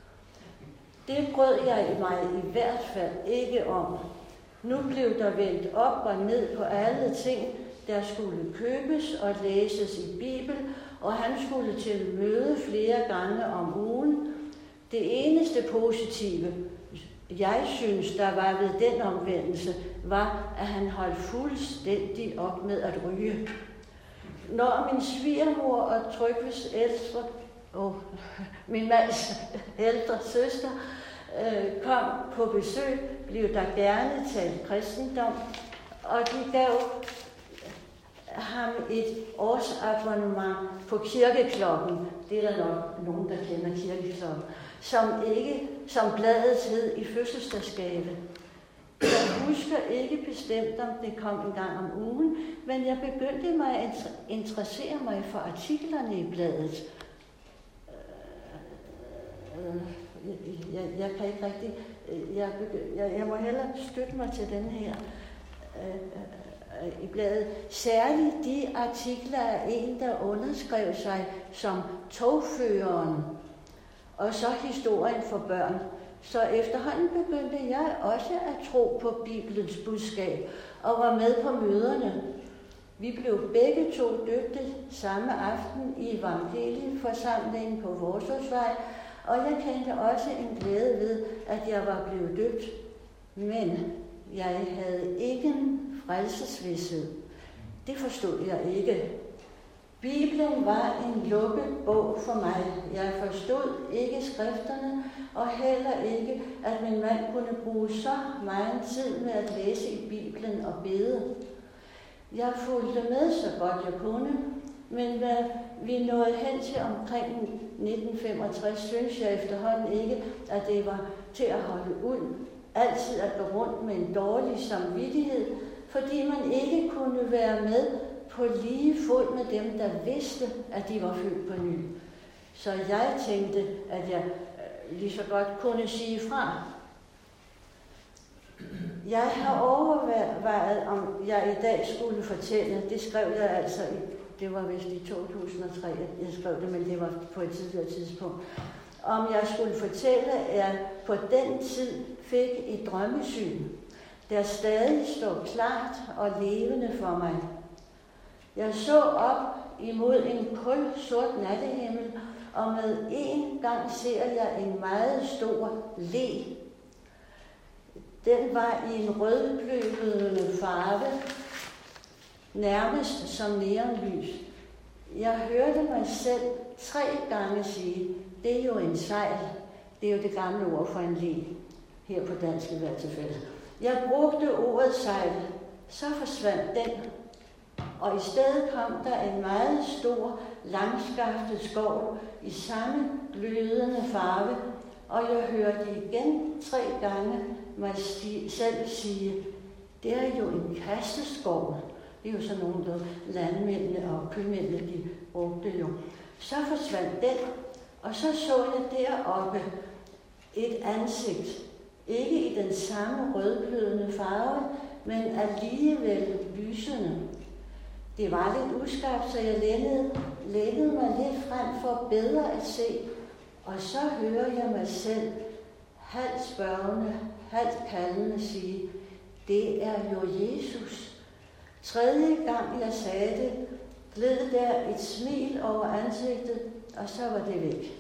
S2: Det brød jeg mig i hvert fald ikke om. Nu blev der vendt op og ned på alle ting, der skulle købes og læses i Bibelen, og han skulle til møde flere gange om ugen. Det eneste positive, jeg synes, der var ved den omvendelse, var, at han holdt fuldstændig op med at ryge. Når min svigermor og Trygves ældre, og min mands ældre søster, øh, kom på besøg, blev der gerne talt kristendom, og de gav ham et årsabonnement på kirkeklokken. Det er der nok nogen, der kender kirkeklokken. Som, ikke, som bladet hed i fødselsdagsgave. Jeg husker ikke bestemt, om det kom en gang om ugen, men jeg begyndte mig at interessere mig for artiklerne i bladet. Jeg, jeg, jeg kan ikke rigtig... Jeg, jeg, jeg må hellere støtte mig til den her i bladet. Særligt de artikler af en, der underskrev sig som togføreren, og så historien for børn. Så efterhånden begyndte jeg også at tro på Bibelens budskab og var med på møderne. Vi blev begge to døbte samme aften i evangelieforsamlingen på Vorsåsvej, og jeg kendte også en glæde ved, at jeg var blevet døbt. Men jeg havde ingen frelsesvished. Det forstod jeg ikke. Bibelen var en lukket bog for mig. Jeg forstod ikke skrifterne, og heller ikke, at min mand kunne bruge så meget tid med at læse i Bibelen og bede. Jeg fulgte med så godt jeg kunne, men hvad vi nåede hen til omkring nitten femogtres, synes jeg efterhånden ikke, at det var til at holde ud. Altid at gå rundt med en dårlig samvittighed, fordi man ikke kunne være med på lige fod med dem, der vidste, at de var født på ny. Så jeg tænkte, at jeg lige så godt kunne sige fra. Jeg har overvejet, om jeg i dag skulle fortælle, det skrev jeg altså, i, det var vist i to tusind og tre, jeg skrev det, men det var på et tidligere tidspunkt, om jeg skulle fortælle, at jeg på den tid fik et drømmesyn, der stadig står klart og levende for mig. Jeg så op imod en kul sort nattehimmel, og med en gang ser jeg en meget stor le. Den var i en rødgløbende farve, nærmest som neonlys. Jeg hørte mig selv tre gange sige, det er jo en sejl. Det er jo det gamle ord for en le, her på dansk i hvert tilfælde. Jeg brugte ordet sejl, så forsvandt den, og i stedet kom der en meget stor, langskaftet skov i samme glødende farve, og jeg hørte igen tre gange mig selv sige, det er jo en kasteskov. Det er jo sådan nogle, der landmændene og købmændene, de brugte jo. Så forsvandt den, og så så jeg deroppe et ansigt. Ikke i den samme rødglødende farve, men alligevel lysende. Det var lidt uskarpt, så jeg lænede, lænede mig lidt frem for bedre at se, og så hører jeg mig selv halvt spørgende, halvt kaldende sige, det er jo Jesus. Tredje gang jeg sagde det, gled der et smil over ansigtet, og så var det væk.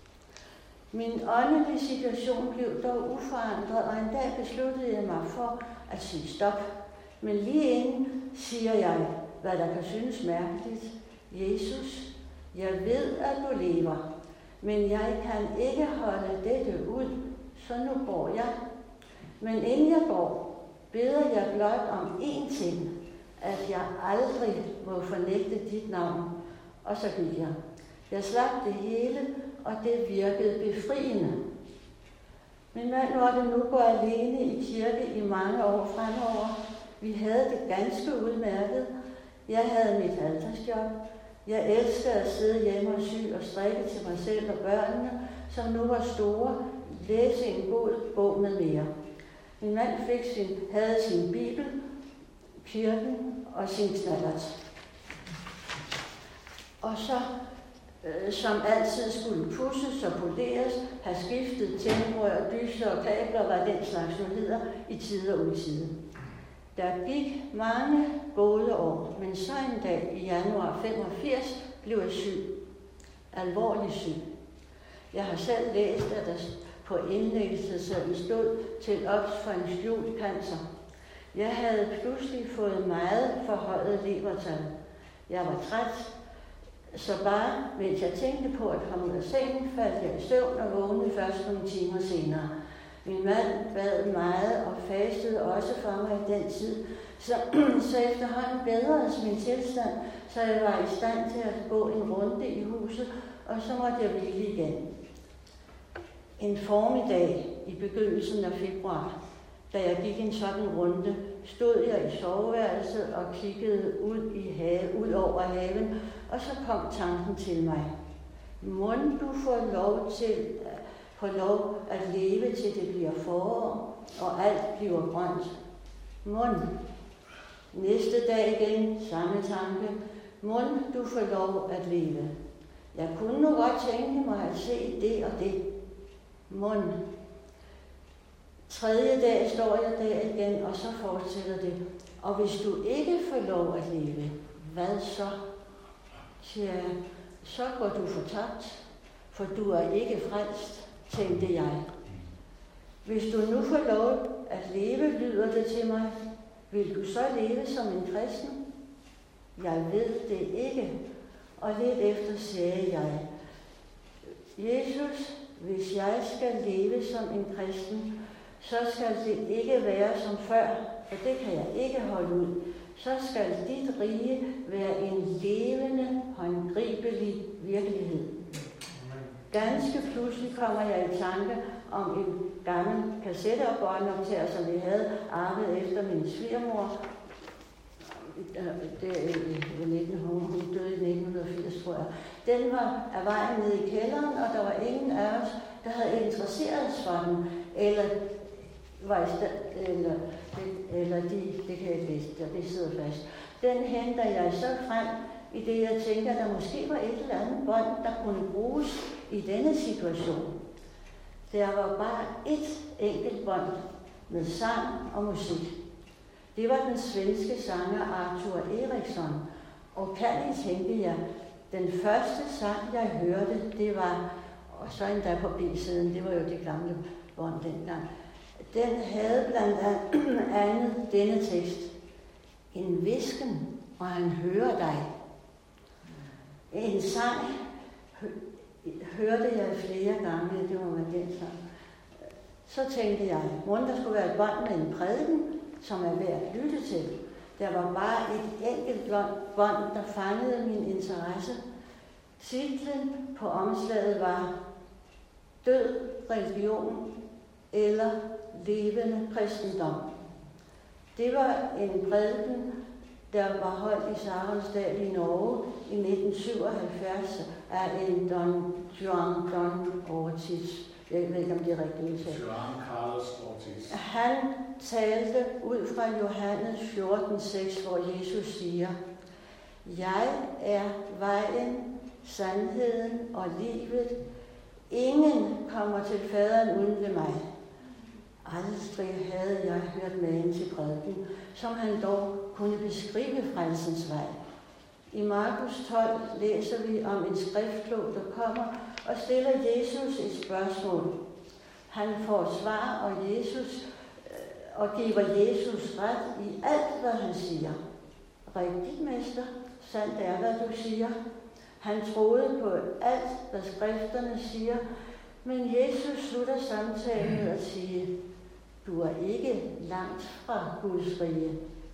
S2: Min åndelige situation blev dog uforandret, og en dag besluttede jeg mig for at sige stop. Men lige inden siger jeg, hvad der kan synes mærkeligt. Jesus, jeg ved, at du lever, men jeg kan ikke holde dette ud, så nu går jeg. Men inden jeg går, beder jeg blot om én ting, at jeg aldrig må fornægte dit navn. Og så gik jeg. Jeg slap det hele, og det virkede befriende. Min mand måtte nu gå alene i kirke i mange år fremover. Vi havde det ganske udmærket. Jeg havde mit halvdagsjob. Jeg elskede at sidde hjemme og sy og strikke til mig selv og børnene, som nu var store, læse en god bog med mere. Min mand fik sin, havde sin bibel, kirken og sin knallert. Og så, øh, som altid skulle pusses og poleres, have skiftet tændrør, dyser og kabler, var den slags nyheder i tide og utide. Der gik mange gode år, men så en dag i januar femogfirs blev jeg syg. Alvorlig syg. Jeg har selv læst, at der på indlæggelsessedlen stod til ops for en skjult cancer. Jeg havde pludselig fået meget forhøjet levertal. Jeg var træt, så bare mens jeg tænkte på at komme ud af sengen, faldt jeg i søvn og vågnede først nogle timer senere. Min mand bad meget og fastede også for mig i den tid, så, så efterhånden bedredes min tilstand, så jeg var i stand til at gå en runde i huset, og så måtte jeg hvile igen. En formiddag i begyndelsen af februar, da jeg gik en sådan runde, stod jeg i soveværelset og kiggede ud, i have, ud over haven, og så kom tanken til mig. Må du få lov til få lov at leve til det bliver forår, og alt bliver grønt. Mon. Næste dag igen, samme tanke. Mon du får lov at leve. Jeg kunne nu godt tænke mig at se det og det. Mon. Tredje dag står jeg der igen, og så fortsætter det. Og hvis du ikke får lov at leve, hvad så? Tja, så går du fortabt, for du er ikke frelst, tænkte jeg. Hvis du nu får lov at leve, lyder det til mig, vil du så leve som en kristen? Jeg ved det ikke, og lidt efter sagde jeg, Jesus, hvis jeg skal leve som en kristen, så skal det ikke være som før, for det kan jeg ikke holde ud. Så skal dit rige være en levende, håndgribelig virkelighed. Ganske pludselig kommer jeg i tanke om en gammel kassetteopbåndoptager, som vi havde arvet efter min svigermor. Det er nitten hundrede, hun døde i nitten firs, tror jeg. Den var af vejen nede i kælderen, og der var ingen af os, der havde interesseret os for den, eller var i stand, eller, eller de, det kan jeg ikke læse, det sidder fast. Den henter jeg så frem, i det jeg tænker, der måske var et eller andet bånd, der kunne bruges i denne situation. Der var bare et enkelt bånd med sang og musik. Det var den svenske sanger Arthur Eriksson, og kan I tænke jer, den første sang, jeg hørte, det var, og så endda på B-siden, det var jo det gamle bånd dengang, den havde blandt andet denne tekst. En hvisken, og han hører dig. En sang hørte jeg flere gange, det var man den sang. Så tænkte jeg, hvordan der skulle være et bånd med en prædiken, som er værd at lytte til. Der var bare et enkelt bånd, der fangede min interesse. Titlen på omslaget var Død religion eller levende kristendom. Det var en prædiken, der var holdt i Saronsdal i Norge i nitten syvoghalvfjerds af en Don Juan Don Ortiz. Jeg ved ikke, om det er rigtigt udtalt.
S5: Juan Carlos Ortiz.
S2: Han talte ud fra Johannes fjorten seks, hvor Jesus siger, jeg er vejen, sandheden og livet. Ingen kommer til faderen uden ved mig. Aldrig havde jeg hørt magen til prædiken, som han dog kunne beskrive frelsens vej. I Markus tolv læser vi om en skriftklog, der kommer og stiller Jesus et spørgsmål. Han får svar og, Jesus, og giver Jesus ret i alt, hvad han siger. Rigtigt, mester, sandt er, hvad du siger. Han troede på alt, hvad skrifterne siger, men Jesus slutter samtalen med at sige, du er ikke langt fra Guds rige.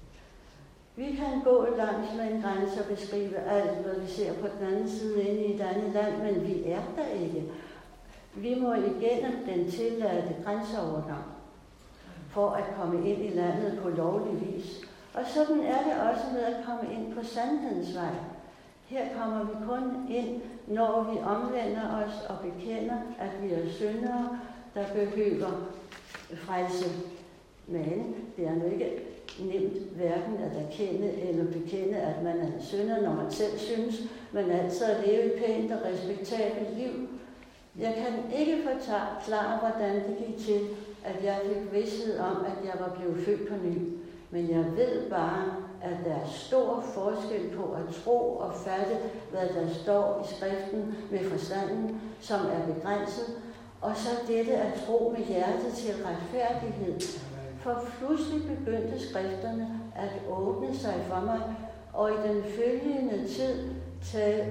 S2: Vi kan gå langs med en grænse og beskrive alt, hvad vi ser på den anden side inde i et andet land, men vi er der ikke. Vi må igennem den tilladte grænseovergang for at komme ind i landet på lovlig vis. Og sådan er det også med at komme ind på sandhedens vej. Her kommer vi kun ind, når vi omvender os og bekender, at vi er syndere, der behøver frelse. Men det er nu ikke nemt hverken at erkende eller bekende, at man er en synder, når man selv synes, men altså at leve et pænt og respektabelt liv. Jeg kan ikke forklare, hvordan det gik til, at jeg fik vidsthed om, at jeg var blevet født på ny. Men jeg ved bare, at der er stor forskel på at tro og fatte, hvad der står i skriften med forstanden, som er begrænset, og så dette at tro med hjertet til retfærdighed. For pludselig begyndte skrifterne at åbne sig for mig, og i den følgende tid tal,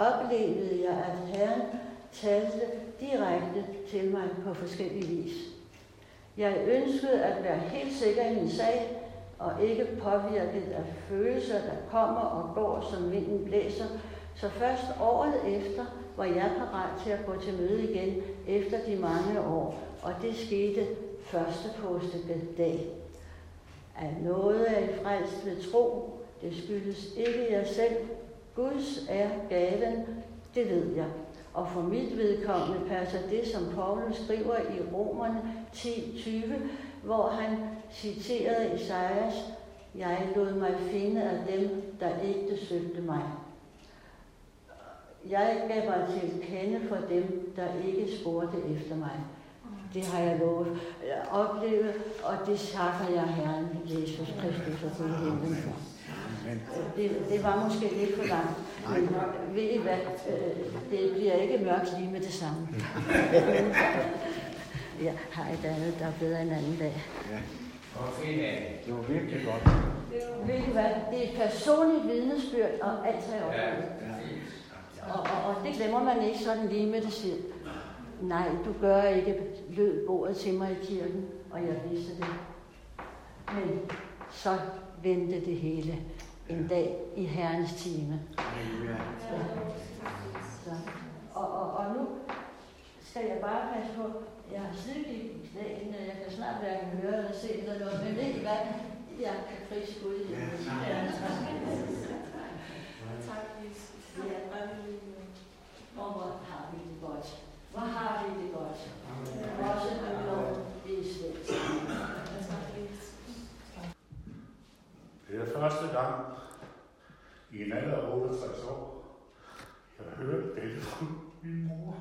S2: oplevede jeg, at Herren talte direkte til mig på forskellige vis. Jeg ønskede at være helt sikker i min sag, og ikke påvirket af følelser, der kommer og går, som vinden blæser. Så først året efter var jeg parat til at gå til møde igen efter de mange år, og det skete første påskedag. At noget er I frelst ved tro, det skyldes ikke jer selv. Guds er gaven, det ved jeg. Og for mit vedkommende passer det, som Paulus skriver i Romerne ti tyve, hvor han citerede Esajas: Jeg lod mig finde af dem, der ikke søgte mig. Jeg gav mig til kende for dem, der ikke spurgte efter mig. Det har jeg lovet at opleve, og det takker jeg Herren Jesus Kristus og til himlen for. Det, det var måske lidt for langt, men ved I hvad, det bliver ikke mørkt lige med det samme. Jeg har et andet, der er bedre en anden dag.
S3: Ja.
S1: Det
S3: var virkelig godt.
S2: Ved I hvad, det er et personligt vidnesbyrd, og alt har jeg oplevet. Og, og, og det glemmer man ikke sådan lige med det selv. Nej, du gør ikke, lød bordet til mig i kirken, og jeg vidste det. Men så vendte det hele en dag i Herrens time.
S3: Ja.
S2: Så. Og, og, og nu skal jeg bare passe på, jeg har slidgigt i knæene, jeg kan snart hverken høre eller se eller noget, men ved I hvad, jeg kan prise Gud i det. Ja,
S4: Tak, Jesus.
S2: Og hvor har vi det godt. Hvor har vi det godt. Også når det er svært.
S5: Det er første gang i en alder af otteogtres år, jeg har hørt dette fra min mor.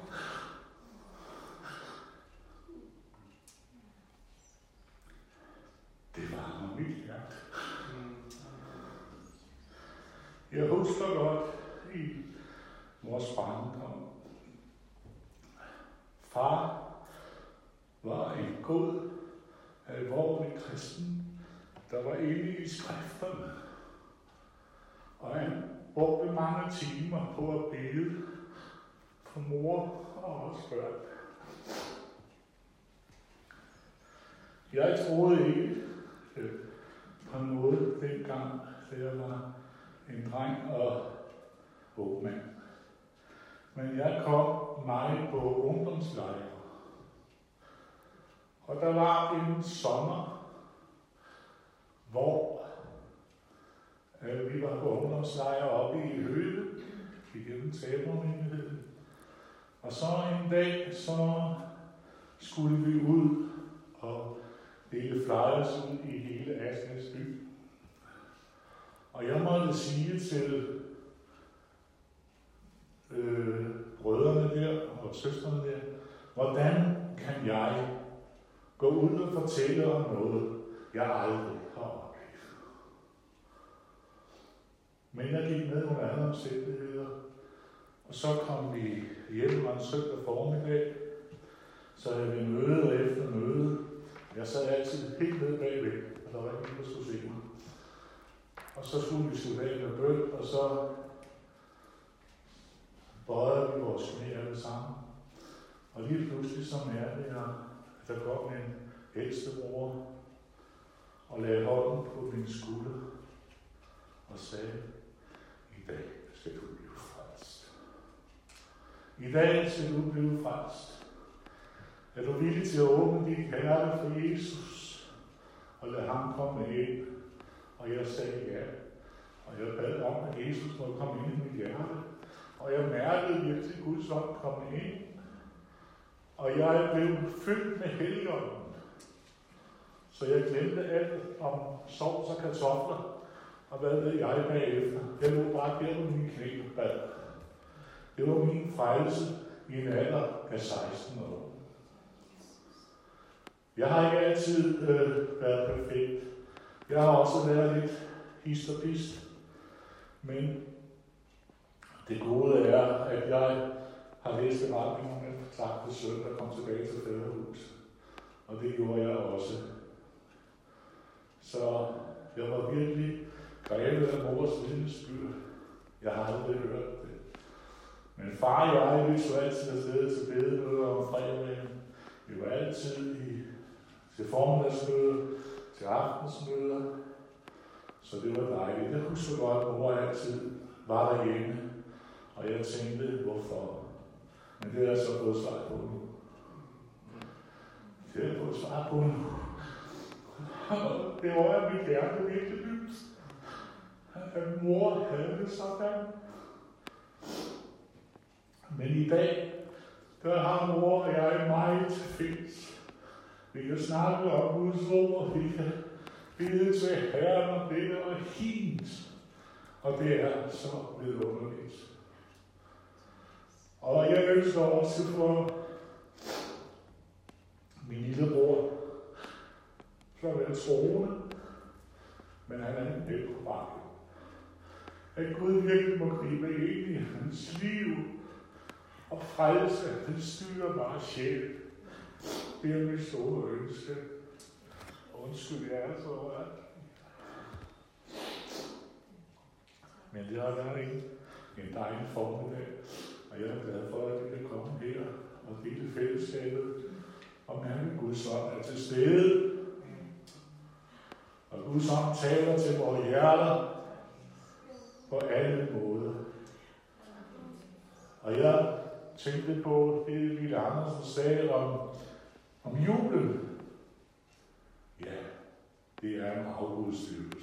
S5: Det var mig mit hjerte. Jeg husker godt i vores barndom. Far var en god, alvorlig kristen, der var inde i skrifterne. Og han brugte mange timer på at bede for mor og os børn. Jeg troede ikke øh, på noget dengang, da jeg var en dreng og ung mand. Men jeg kom meget på ungdomslejre. Og der var en sommer, hvor øh, vi var på ungdomslejre oppe i Høve, igennem Tabermenigheden. Og så en dag, så skulle vi ud og dele flyers ud i hele Asnes by. Og jeg måtte sige til øh, brødrene der og søstrene der, hvordan kan jeg gå ud og fortælle om noget, jeg aldrig har oplevet. Men jeg gik med under andre omstændigheder, og så kom vi hjem en søndag formiddag, så havde vi møde efter møde. Jeg sad altid helt nede bagved, og der var ikke nogen, der skulle se mig. Og så skulle vi slutte af med bøn, og så bøjede vi vores knæ alle sammen. Og lige pludselig så mærkede jeg, at der kom en ældste bror og lagde hånden på min skulder og sagde, i dag skal du blive frelst. I dag skal du blive frelst. Er du villig til at åbne dit hjerte for Jesus og lade ham komme ind? Og jeg sagde ja. Og jeg bad om, at Jesus måtte komme ind i mit hjerte. Og jeg mærkede virkelig Guds ånd komme ind. Og jeg blev fyldt med Helligånden. Så jeg glemte alt om sovs og kartofler. Og hvad ved jeg bagefter? Jeg lå bare der på mine knæ og bad. Det var min frelse i en alder af seksten år. Jeg har ikke altid øh, været perfekt. Jeg har også været lidt hist og pist. Men det gode er, at jeg har læst beretningen om en fortabte søn, der kom tilbage til faderhuset. Og det gjorde jeg også. Så jeg var virkelig grebet af mors vidnesbyrd. Jeg har aldrig hørt det. Men far og jeg, vi så altid afsted til bedemøder om fredagen. Vi var altid i til formiddagsmøde, til aftensmøder. Så det var dejligt. Jeg husker godt, at mor altid var derhjemme, og jeg tænkte, hvorfor. Men det har jeg så fået svar på nu. Det har jeg fået svar på nu. Det var jeg mit hjerte virkelig dybt. At mor havde det sådan. Men i dag, der har mor og jeg meget til fælles. Vi kan snakke om Guds ord, vi kan bede til Herren, og det er fint. Og det er så vidunderligt. Og jeg ønsker også for min lillebror, så er vel troende, men han er en del på bakken. At Gud virkelig må gribe ind i hans liv og frelse, den styrer bare sjæl. Det er mit store ønske. Undskyld, jeg er så overalt. Men det har været en, en dejlig formiddag, og jeg er glad for, at vi kan komme her og dele fællesskabet, og mærke Guds ånd er til stede. Og Guds ånd taler til vores hjerter på alle måder. Og jeg tænkte på det, Lille Andersen sagde om, om julen. Ja, det er en afgudstyrkelse.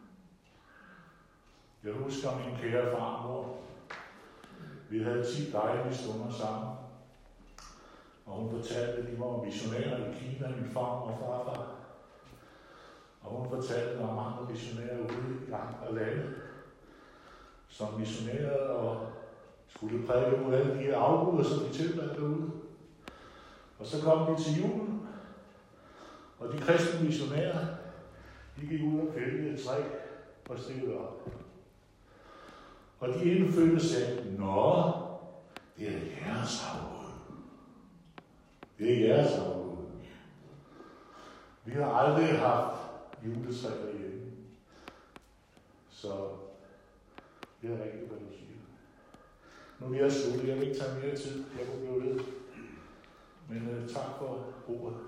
S5: Jeg husker min kære farmor. Vi havde ti dejlige stunder sammen. Og hun fortalte, at de var missionærer i Kina, min far og farfar. Og hun fortalte om mange missionærer ude i andre lande, som missionerede og skulle prædike mod alle de her afguder, som de tilbad derude. Og så kom de til julen, og de kristne missionærer, de gik ud og fældte et træ og stillede op. Og de indfødte sagde, nå, det er jeres afgud. Det er jeres afgud. Vi har aldrig haft juletræ derhjemme. Så det er rigtigt, hvad du siger. Nu vil jeg slutte. Jeg vil ikke tage mere tid. Jeg kunne blive ved. Men uh, tak for ordet.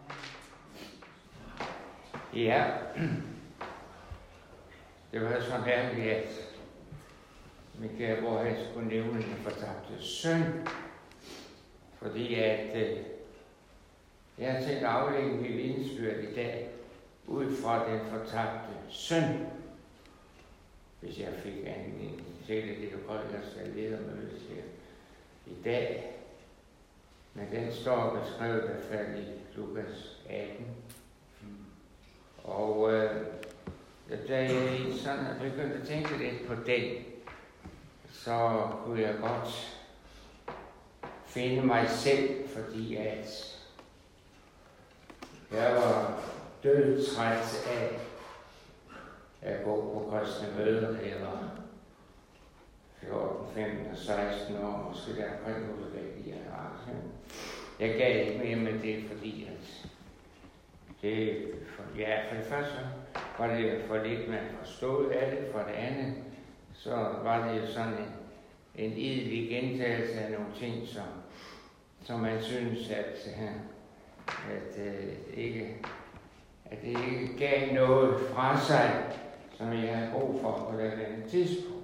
S1: Ja, det var så herligt, at Michael Borges skulle nævne den fortabte søn. Fordi at øh, jeg har tænkt at aflægge mit vidnesbyrd i dag ud fra den fortabte søn. Hvis jeg fik anledning til det, det er godt, jeg skal ledermøde til i dag. Men den står beskrevet af fald i Lukas atten. Og øh, da jeg sådan begyndte at tænke lidt på den, så kunne jeg godt finde mig selv, fordi at jeg var dødtræt af at gå på kristne møder, da jeg var fjorten, femten og seksten år, måske der omkring udviklet. Jeg gav ikke mere med det, fordi at det, for, ja, for det første var det for lidt, man forstod af det, for det andet, så var det jo sådan en, en idelig gentagelse af nogle ting, som, som man synes, at, at, at, ikke, at det ikke gav noget fra sig, som jeg havde brug for på det andet tidspunkt.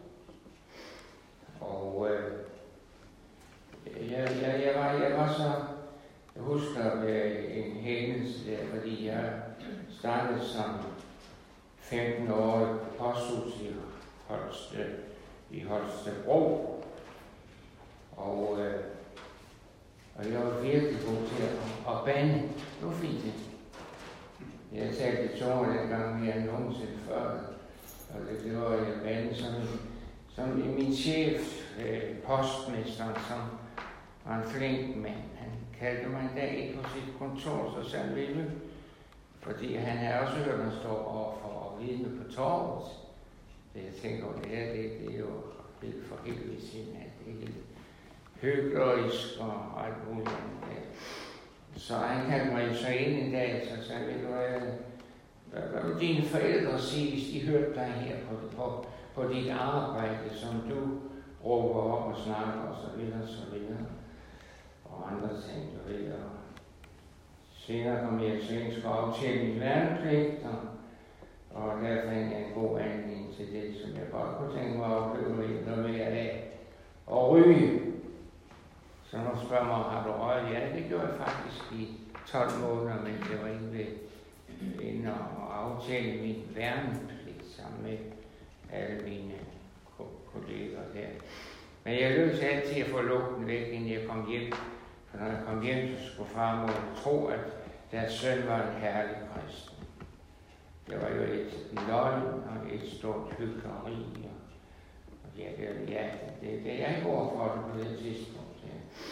S1: Og øh, jeg, jeg, jeg, var, jeg var så, jeg husker øh, en hændelse der, fordi jeg startede som femten-årig på posthus i Holste, i Holstebro. Og, øh, og jeg var virkelig god til at, at bande. Det var fint. Jeg talte i tårer dengang mere end nogensinde før. Og det, det var jeg bande som, som min chef, øh, postmesteren, som var en flink mand. Han kaldte mig en dag ind på sit kontor, så sagde han, vil du? Fordi han havde også hørt, at han står overfor og vidne på torvet. Så jeg tænkte, at det her, det, det er jo helt for helt ved siden af. Det er helt hyggelig og alt muligt. Så han kaldte mig så ind en dag, så sagde han, hvad, hvad, hvad vil dine forældre sige, hvis de hørte dig her på, på, på dit arbejde, som du råber op og snakker og så videre og så videre. Og andre tænkte, ved jeg, senere kom jeg til at aftjene min værnepligt, og, og der fandt jeg en god anledning til det, som jeg godt kunne tænke mig at opleve noget mere af. Og ryge. Så nu spørger mig, har du røget? Ja, det gjorde jeg faktisk i tolv måneder, mens jeg var inde, ved, inde og aftjene min værnepligt sammen med alle mine kolleger der. Men jeg lykkedes altid at få lugten væk, inden jeg kom hjem. For når jeg kom hjem, så skulle far og tro, at deres søn var en herlig kristen. Det var jo et løgn og et stort hykleri. Og ja, det, ja, det, det er ikke ord for det på det tidspunkt. Ja.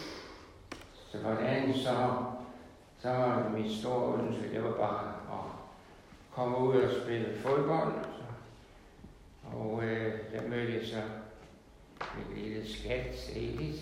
S1: Så hvordan så, så var det mit store ønske, det var bare at komme ud og spille fodbold. Altså. Og øh, der mødte jeg så en lille skat, Elis.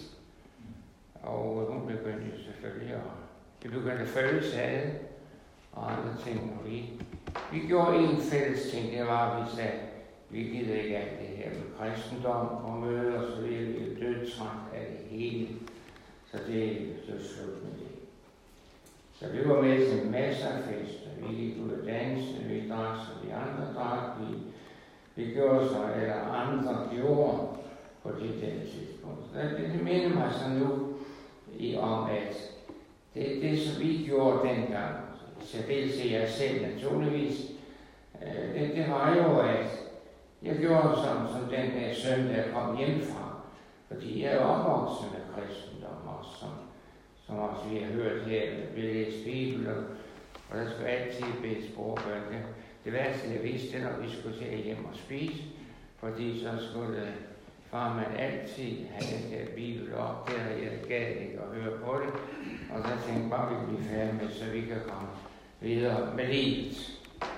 S1: Og hun begyndte jo selvfølgelig at... Vi begyndte at følges ad og andre ting. Og vi, vi gjorde en fælles ting, det var, at vi sagde, vi gider ikke alt det her med kristendom og møder og så videre. Vi er dødtræt af det hele. Så det, det var slut med det. Så vi var med til masser af fester. Vi gik ud og dansede, vi drak, så de andre drak. Vi, vi gjorde så, eller andre gjorde på det der tidspunkt. Det, det minder mig så nu i om, at det, det som vi gjorde dengang, særdeles jeg selv naturligvis, øh, det, det var jo, at jeg gjorde som, som den der søn, der kom hjemmefra. Fordi jeg er opvokset med kristendom også, som, som også vi har hørt her, vi læser Bibelen, og, og der skulle altid bedes bordbøn. Det, det værste, jeg vidste, når vi skulle til hjem og spise, fordi så skulle far man altid have den der Bibel op, der jeg gad ikke at høre på det, og så tænkte jeg bare, vi kan blive færdige med, så vi kan komme videre med livet.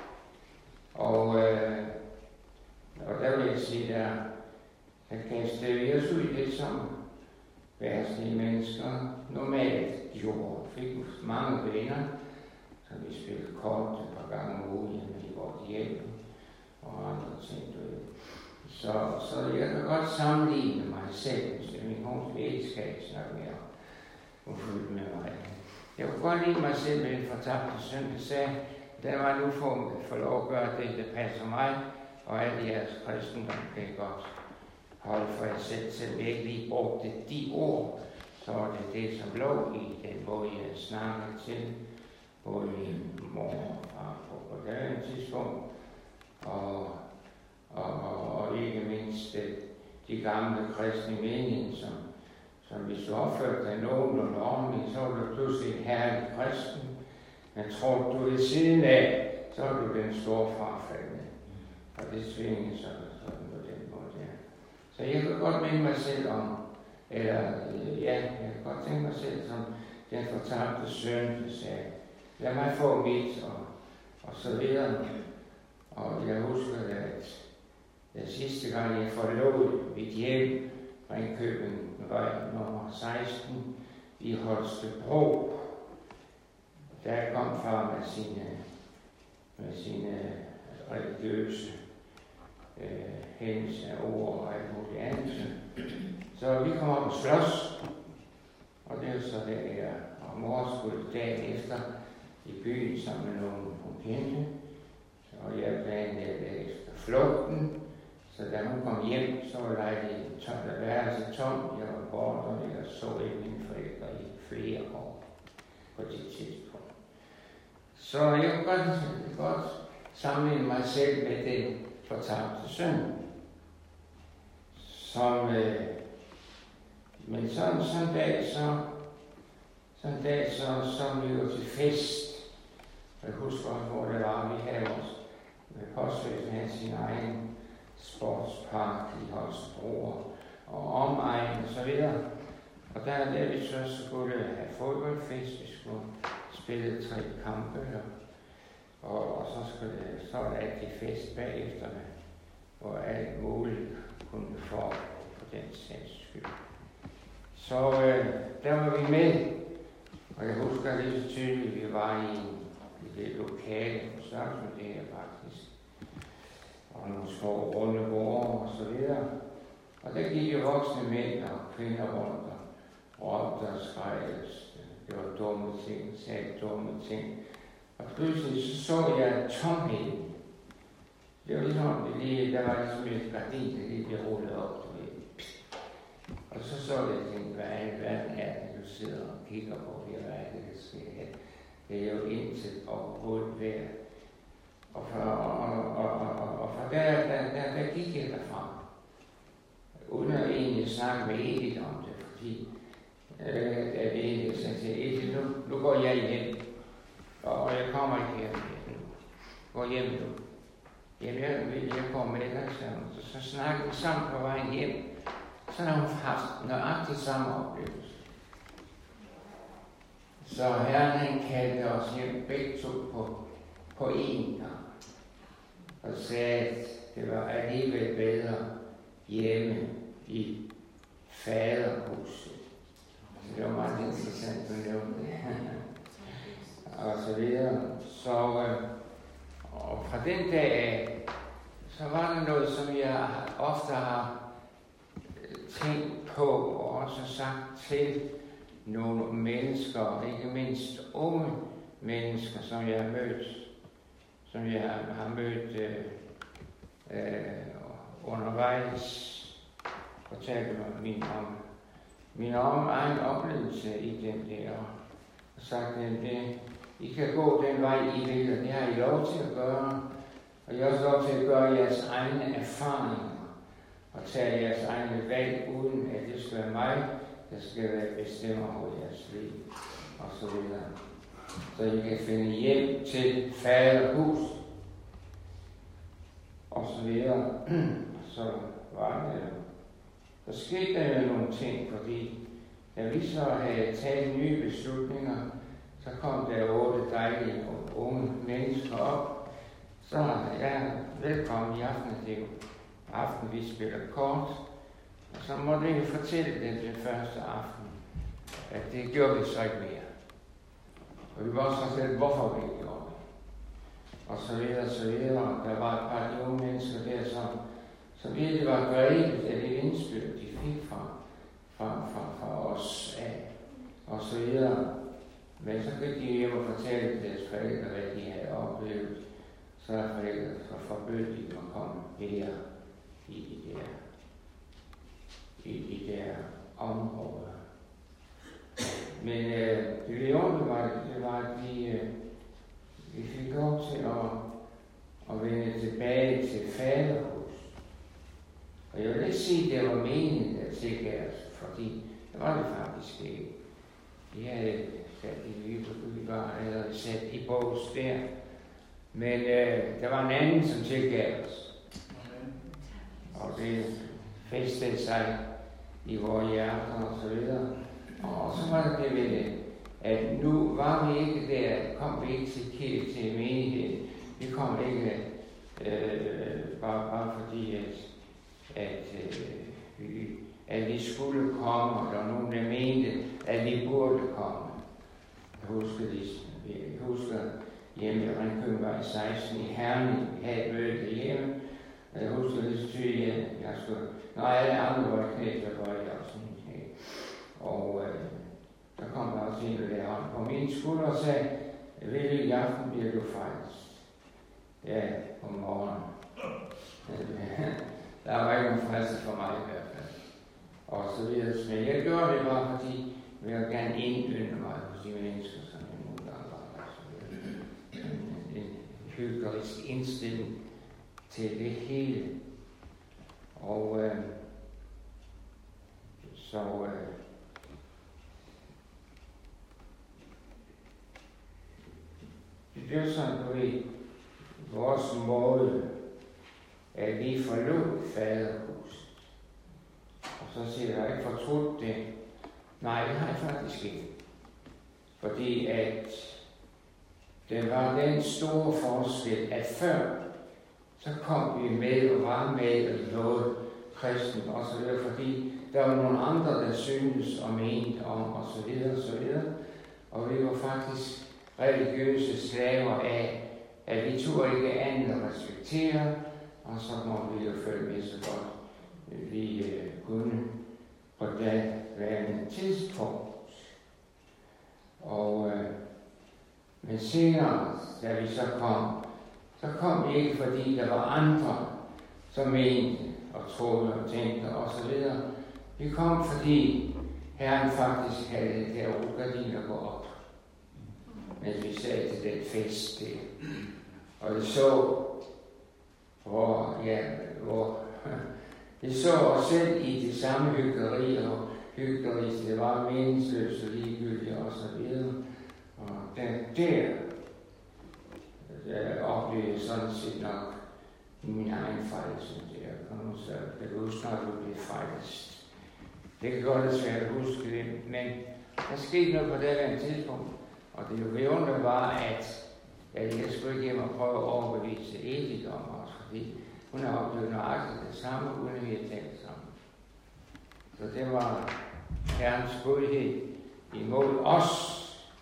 S1: Og, øh, og der vil jeg sige, der, der kastede vi os ud i det, som værtslige mennesker normalt gjorde. Vi fik mange venner, så vi spillede kort et par gange om ugen hjemme i vores hjem og andre ting. Så, så jeg kan godt sammenligne mig selv, hvis min kons elskab snakker mere og følge med mig. Jeg kunne godt lide mig selv med en fortabte søn, der sagde, der var nu for, for lov at gøre det, der passer mig, og alle jeres kristendom kan I godt holde for jer selv, selvom jeg ikke lige brugte de ord, så var det det, som lå i den, hvor jeg snakkede til, både min mor og far på, på det tidspunkt, og, og, og ikke mindst de gamle kristne menigheder, som, som hvis du opførte dig nogenlunde ordentligt, så var du pludselig en herlig kristen, men tror du ved siden af, så er du den store frafaldende. Og det svingede så sådan på den måde der. Så jeg kan godt minde mig selv om, eller ja, jeg kan godt tænke mig selv som den fortabte søn, der sagde, lad mig få mit, og, og så videre. Og jeg husker, at den sidste gang jeg forlod mit hjem, Ringkøbing vej nummer seksten, i Holstebro, der kom far med sine, med sine religiøse øh, hændelser, ord og alt muligt andet. Så vi kom op og slås, og det er så der, jeg og mor skulle dagen efter i byen sammen med nogle hun kendte, og jeg planlagde efter flugten, så da hun kom hjem, så var lejligheden tom, der værelse tom, jeg var bort, og jeg så ikke mine forældre i flere år på det tidspunkt. Så jeg kan godt, godt sammenligne mig selv med den fortabte søn, som, øh, men sådan, sådan en dag, så, sådan en dag, så, så vi var til fest. Jeg husker også, hvor det var, vi havde vores postvæsen havde sin egen sportspark i Holstebro og omegn og så videre. Og der, der vi så skulle have fodboldfest, vi skulle spille tre kampe, og, og, og så, skulle det, så var der altid fest bagefter, hvor alt muligt kunne få på den sags skyld. Så øh, der var vi med, og jeg husker lige så tydeligt, at vi var i, i det lokale på størrelse med det her faktisk. Og nogle små runde borde og så videre. Og der gik jo voksne mænd og kvinder rundt og råbte og skreg det var dumme ting, sagde dumme ting. Og pludselig så, så jeg tomheden. Det var ligesom, det lige, der var ligesom et gardin, der lige blev rullet op, du ved. Og så så jeg og tænkte, hvad er verden er det, du sidder og kigger på her, hvad er det, der sker her? Det er jo intet overhovedet værd. Og fra, og, og, og, og, og fra der, der, der, der gik jeg derfra. Uden at egentlig snakke med Edith om det, fordi øh, at Edith sagde til Edith, nu, nu går jeg hjem. Og jeg kommer ikke hjem nu. Gå hjem nu. Jamen, jeg vil, jeg går med dig, så, så snakkede vi sammen på vejen hjem. Så har hun haft nøjagtigt samme oplevelse. Så Herren han kaldte os hjem begge to på, på én gang. Og sagde, at det var alligevel bedre hjemme i faderhuset. Så det var meget interessant at nævne det. Og så videre. Så, øh, og fra den dag af, så var der noget, som jeg ofte har tænkt på og også sagt til nogle mennesker, ikke mindst unge mennesker, som jeg har mødt, som jeg har mødt øh, øh, undervejs, fortalte mig min om min om, egen oplevelse i den der, og sagt, at det, I kan gå den vej, I vil, og det har I lov til at gøre, og I har også lov til at gøre jeres egne erfaringer, og tage jeres egne valg, uden at det skal være mig, der skal være bestemmer over jeres liv, og så videre. Så I kan finde hjem til faderhus, og så videre. Så var det, der skete der jo nogle ting, fordi da vi så havde taget nye beslutninger, så kom der otte dejlige unge mennesker op. Så ja, velkommen i aften, det er jo aften, vi spiller kort. Og så måtte vi fortælle dem den første aften, at det gjorde vi så ikke mere. Og vi var også fortælle, hvorfor vi ikke gjorde det. Og så videre, så videre. Der var et par af de unge mennesker der, som, som virkelig var grebet af det indspil, de fik fra, fra, fra, fra os af. Og så videre. Men så gik de hjem og fortalte deres forældre, hvad de havde oplevet. Så er forældre, så forbød de dem at komme her i de der, i de der områder. Men øh, det vidunderlige var, det var, at vi, øh, vi fik lov til at, at vende tilbage til faderhus. Og jeg vil ikke sige, at det var meningen at tilgære os, fordi det var det faktisk ikke. Vi havde sat i livet, vi var allerede sat i bås der. Men øh, der var en anden, som tilgav os. Og det fæstede sig i vores hjerter og så videre. Og så var det det ved det, at nu var vi ikke der, kom vi ikke til kirke, til menigheden. Vi kom ikke øh, bare, bare fordi, at, at, øh, vi, at vi skulle komme, og der var nogen, der mente, at vi burde komme. Jeg husker, jeg husker hjemme i Ringkøbingvej seksten i Herning, vi havde et møde hjemme. Og jeg husker lidt tydeligt, at jeg skulle, når alle andre var i knæ, så var jeg også i knæ. Og øh, der kom der også en, der hånd på min skulder og sagde, ved du, i aften bliver du frelst. Ja, om morgenen. Der var ikke nogen frelse for mig i hvert fald. Og så videre. Men jeg gjorde det bare, fordi jeg ville gerne indynde mig hos de mennesker, som jeg nogle gange var. En, en hyggelig indstilling til det hele. Og øh, så øh, det er sådan, du ved, vores måde, at vi forlod faderhuset. Og så siger jeg, ikke fortrudt det. Nej, det har jeg faktisk ikke. Fordi at det var den store forskel, at før, så kom vi med og var med og noget kristen og så videre, fordi der var nogle andre, der syntes og mente om og så videre og så videre. Og vi var faktisk religiøse slaver af, at vi turde ikke andet at respektere, og så må vi jo følge med så godt vi øh, kunne på det værende tidspunkt. Men senere, da vi så kom, så kom vi ikke, fordi der var andre, som mente og troede og tænkte osv. Vi kom, fordi Herren faktisk havde det der rullegardin at gå op, mens vi sad til den fest der. Og vi så, hvor, ja, hvor vi så os selv i det samme hykleri, og hykleri, det var meningsløst og ligegyldigt og så videre. Og der, der, der oplevede jeg sådan set nok min egen fejl, synes jeg. Og så jeg kan huske, når du blev frelst. Det kan godt være svært at huske det, men der skete noget på det her tidspunkt. Og det jo vidunderligt var, at, at jeg skulle ikke hjem og prøve at overbevise Edith om os, fordi hun har oplevet nøjagtigt det samme, uden at vi har talt sammen. Så det var Herrens godhed imod os.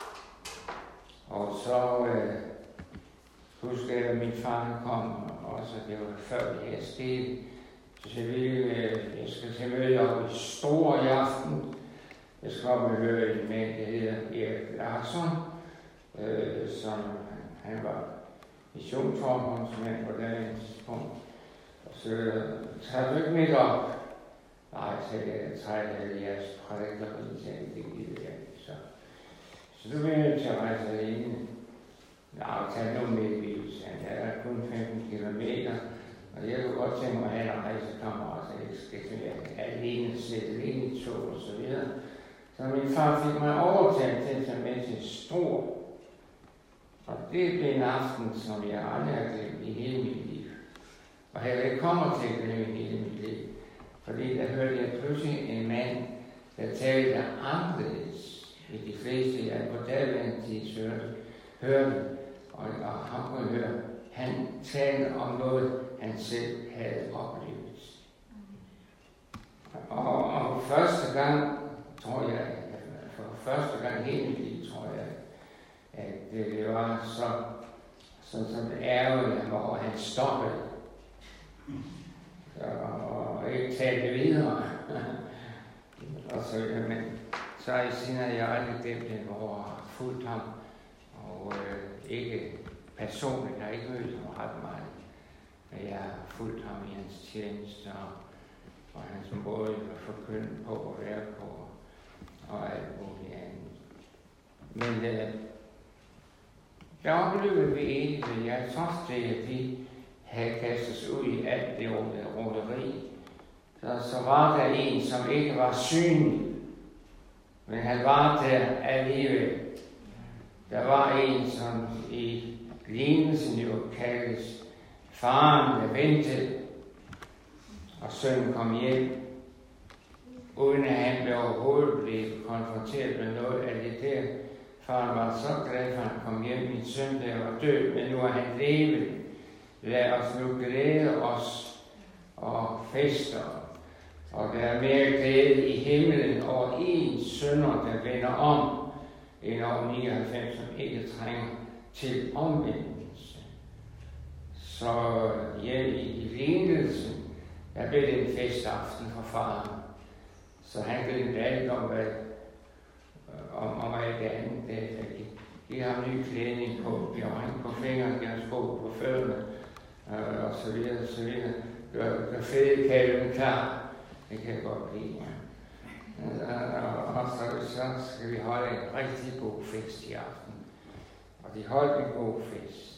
S1: Og så øh, husker jeg, at min far kom, og også det var før det her skete. Så jeg ville, øh, jeg skal til møde op i Store i aften. Jeg skal op og høre en mand, der hedder Erik Larsson, øh, som han var missionsforbundsmand på det tidspunkt. Og så tager du ikke midt op. Nej, så jeg træt af jeres prædikleri, så det gider jeg ikke. Så, så du bliver nødt til at rejse alene. Nej, tag nu med i bil, så jeg er kun femten kilometer. Og jeg kunne godt tænke mig at have en rejsekammerat, så jeg skal ikke være alene, sætte alene i tog og så videre. Så min far fik mig overtalt til at tage med til Stor. Og det blev en aften, som jeg aldrig har glemt i hele mit liv. Og jeg ikke kommer til at glemme i hele mit liv. Fordi der hørte jeg pludselig en mand, der talte anderledes i de fleste, jeg på daværende tid hørte, hørte og, og han kunne høre, han talte om noget, han selv havde oplevet. Og, og første gang, tror jeg, for første gang hele mit liv, tror jeg, at det var så, så, så ærgerligt, hvor han stoppede. Og ikke talte videre. og så, men så i siden havde jeg aldrig glemt det, hvor jeg har fulgt ham. Og øh, ikke personligt, jeg har ikke mødt ham ret meget. Men jeg har fulgt ham i hans tjeneste, og, og hans måde at forkynde på og være på, og alt muligt andet. Men øh, jeg oplevede ved enighed, jeg trods det, at de havde kastet sig ud i alt det roderi. Så, så var der en, som ikke var synlig, men han var der alligevel. Der var en, som i lignelsen jo kaldes faren, der ventede, og sønnen kom hjem, uden at han blev overhovedet blevet konfronteret med noget af det der. Faren var så glad for, at han kom hjem, min søn der var død, men nu er han levet. Lad os nu glæde os og fester, og der er mere glæde i himlen over en sønder, der vender om, end over nioghalvfems, som ikke trænger til omvendelse. Så ja, i lignelsen, der blev det en festaften for faren. Så han glemte alt om, hvad, om, om alt det andet. Der de har ny klædning på, de har ring på fingrene, de har sko på fødderne, øh, og så videre, og så videre. Gør, gør fede kalven klar. Det kan jeg godt lide. Øh, og så, så skal vi holde en rigtig god fest i aften. Og de holdt en god fest.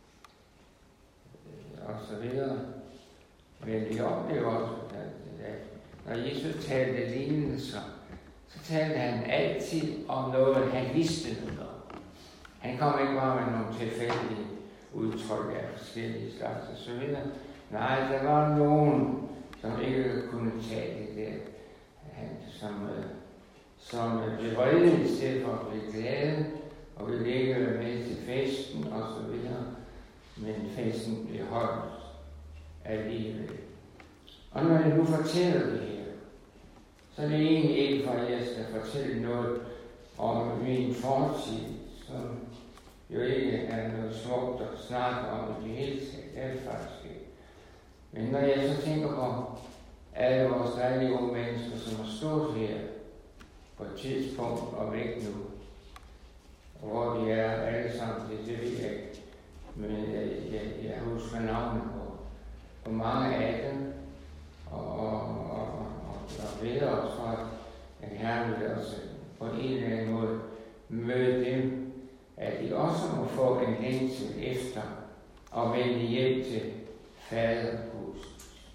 S1: Og så videre. Men vi oplever også, at, at når Jesus talte lignelser, så talte han altid om noget, han vidste noget om. Han kom ikke bare med nogle tilfældige udtryk af forskellige slags og så videre. Nej, der var nogen, som ikke kunne tale det der, han, som, som blev vrede i stedet for at blive glade, og ville ikke være med til festen og så videre. Men festen blev holdt alligevel. Og når jeg nu fortæller det her, så er det egentlig ikke for, at jeg skal fortælle noget om min fortid, som jo ikke er noget smukt at snakke om i det hele taget. Det er det faktisk ikke. Men når jeg så tænker på alle vores dejlige unge mennesker, som har stået her på et tidspunkt og væk nu, hvor vi er alle sammen, det, det ved jeg ikke. Men jeg, jeg, jeg husker navnet på, på mange af dem, og, og, og, og, og ved også for, at Herren vil også på en eller anden måde møde dem, at de også må få en længsel efter og vende hjem til faderhuset.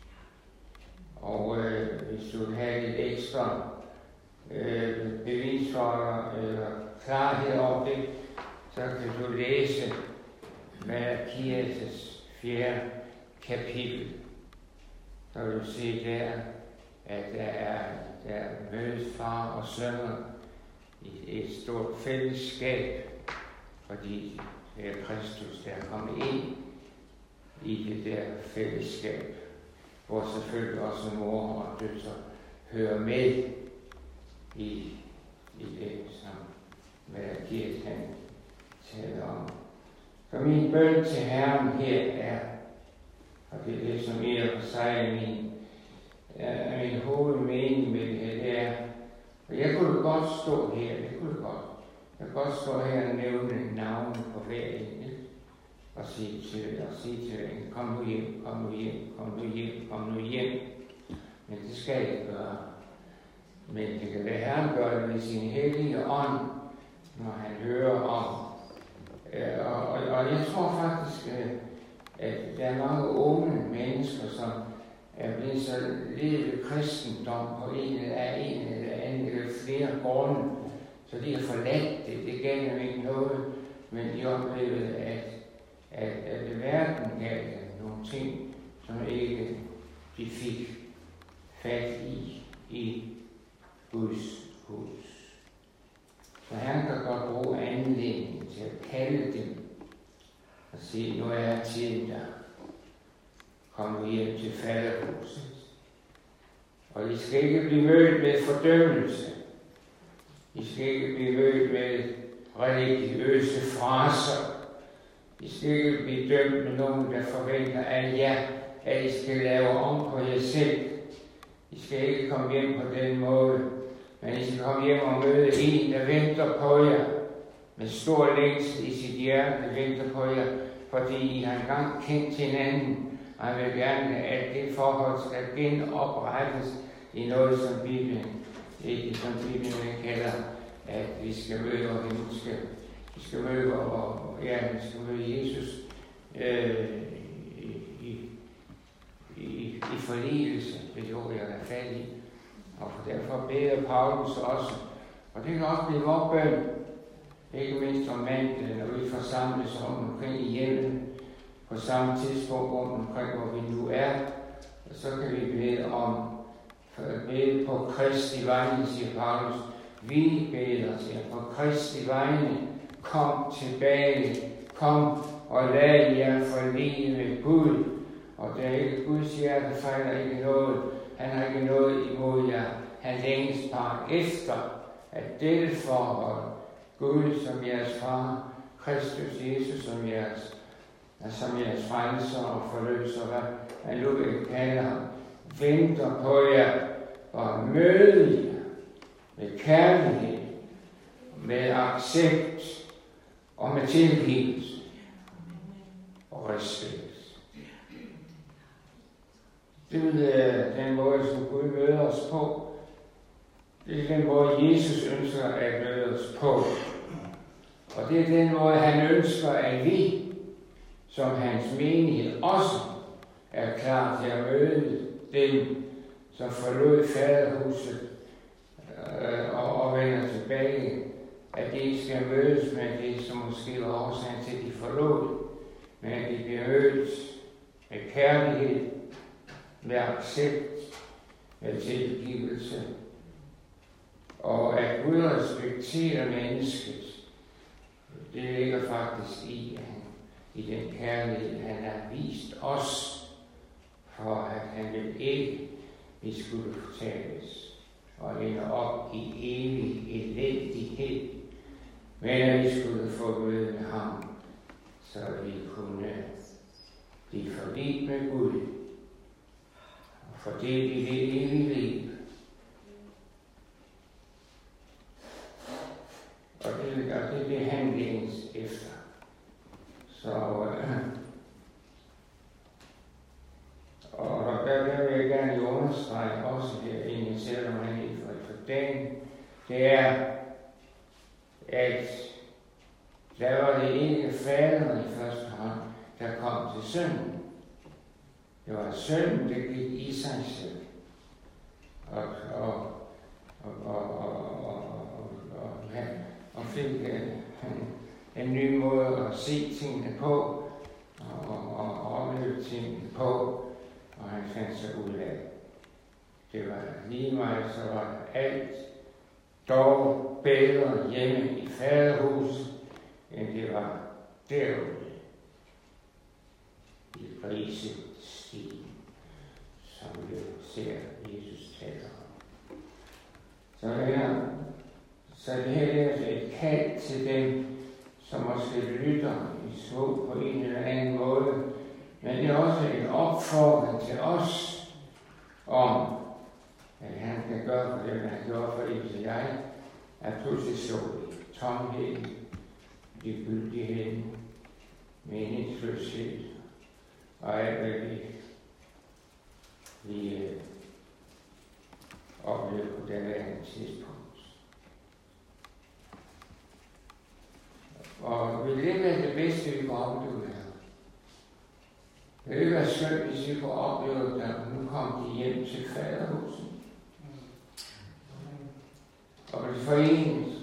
S1: Og øh, hvis du vil have lidt ekstra øh, bevis for eller klarhed om det, så kan du læse Malakias fjerde kapitel. Så vil du se der, at der er, der mødes far og sønner i et stort fællesskab, fordi det er Kristus, der er kommet ind i det der fællesskab, hvor selvfølgelig også mor og døtre hører med i, i det, som Malakias han taler om. Så min bøn til Herren her er, og det er det, som I for sig er min, er min hovedmening med det her, det er, og jeg kunne godt stå her, det kunne godt. Jeg kan godt stå her og nævne navnet på hver enkelt, og sige til, og sige til en, kom nu hjem, kom nu hjem, kom nu hjem, kom nu hjem. Men det skal jeg ikke gøre. Men det kan være, Herren gør det med sin hellige ånd, når han hører om. Øh, og, og, og jeg tror faktisk, at der er mange unge mennesker, som er blevet så ledet kristendom på en eller en eller anden eller flere grunde, så de har forladt det. Det gav dem ikke noget, men de oplevede, at, at, at verden gav dem nogle ting, som ikke de fik fat i i Guds hus. Så han kan godt bruge anledningen til at kalde dem og sige, nu er jeg tiden der. Kom nu hjem til faderhuset. Og I skal ikke blive mødt med fordømmelse. I skal ikke blive mødt med religiøse fraser. I skal ikke blive dømt med nogen, der forventer af jer, at I skal lave om på jer selv. I skal ikke komme hjem på den måde, men I skal komme hjem og møde en, der venter på jer, med stor længsel i sit hjerte, der venter på jer, fordi I har engang kendt hinanden, og jeg vil gerne, at det forhold skal genoprettes i noget, som Bibelen, ikke som Bibelen kalder, at vi skal møde, og vi skal, vi skal møde, og ja, vi skal møde Jesus øh, i, i, i, i forligelse, det gjorde jeg da fat i. Og derfor beder Paulus også, og det kan også blive vores bøn, ikke mindst om mandagen, når vi forsamles omkring i hjemmet, på samme tidspunkt omkring, hvor vi nu er, og så kan vi bede om, bede på Kristi vegne, siger Paulus. Vi beder, siger på Kristi vegne, kom tilbage, kom og lad jer forlige med Gud. Og der er ikke Guds hjerte fejler ikke noget. Han har ikke noget imod jer. Han længes bare efter, at dette forhold, Gud som jeres far, Kristus Jesus som jeres, som jeres frelser og forløser, hvad man nu vil kalde ham, venter på jer og møde jer med kærlighed, med accept og med tilgivelse og respekt. Det er den måde, som Gud møder os på. Det er den måde, Jesus ønsker at møde os på. Og det er den måde, han ønsker, at vi, som hans menighed, også er klar til at møde dem, som forlod faderhuset øh, og, og vender tilbage. At de ikke skal mødes med det, som måske var årsagen til, at de forlod, men at de bliver mødt med kærlighed, med accept, med tilgivelse, og at Gud respekterer mennesket. Det ligger faktisk i, i den kærlighed, han har vist os, for at han vil ikke, vi skulle fortales og ende op i evig elendighed, men at vi skulle få møde med ham, så vi kunne blive forlidt med Gud og fordele i det evige liv. Og det, og det er det, han bagefter. Så, øh, og der, der vil jeg gerne understrege også her, inden jeg sætter mig ned for, for dagen, det er, at der var det ikke faderen i første hånd, der kom til sønnen. Det var sønnen, der gik i sig selv. Og, og, og, og, og, og, og, og, og fik en, en ny måde at se tingene på, og, og, og opleve tingene på, og han fandt sig ud af. Det var lige meget, så var alt dog bedre hjemme i faderhuset, end det var derude i Rigsstien, som vi ser Jesus taler om. Så her, så det her er et kald til dem, som måske lytter i små på en eller anden måde, men det er også en opfordring til os om, at han kan gøre for det, han gjorde for Else og jeg, at pludselig så vi tomheden, ligegyldigheden, meningsløshed og alt, hvad vi, vi øh, oplevede på det andet tidspunkt. Og vil det være det bedste, vi kan opleve her? Det vil være skønt, hvis vi kan opleve, at nu kom de hjem til faderhuset. Og det forenes.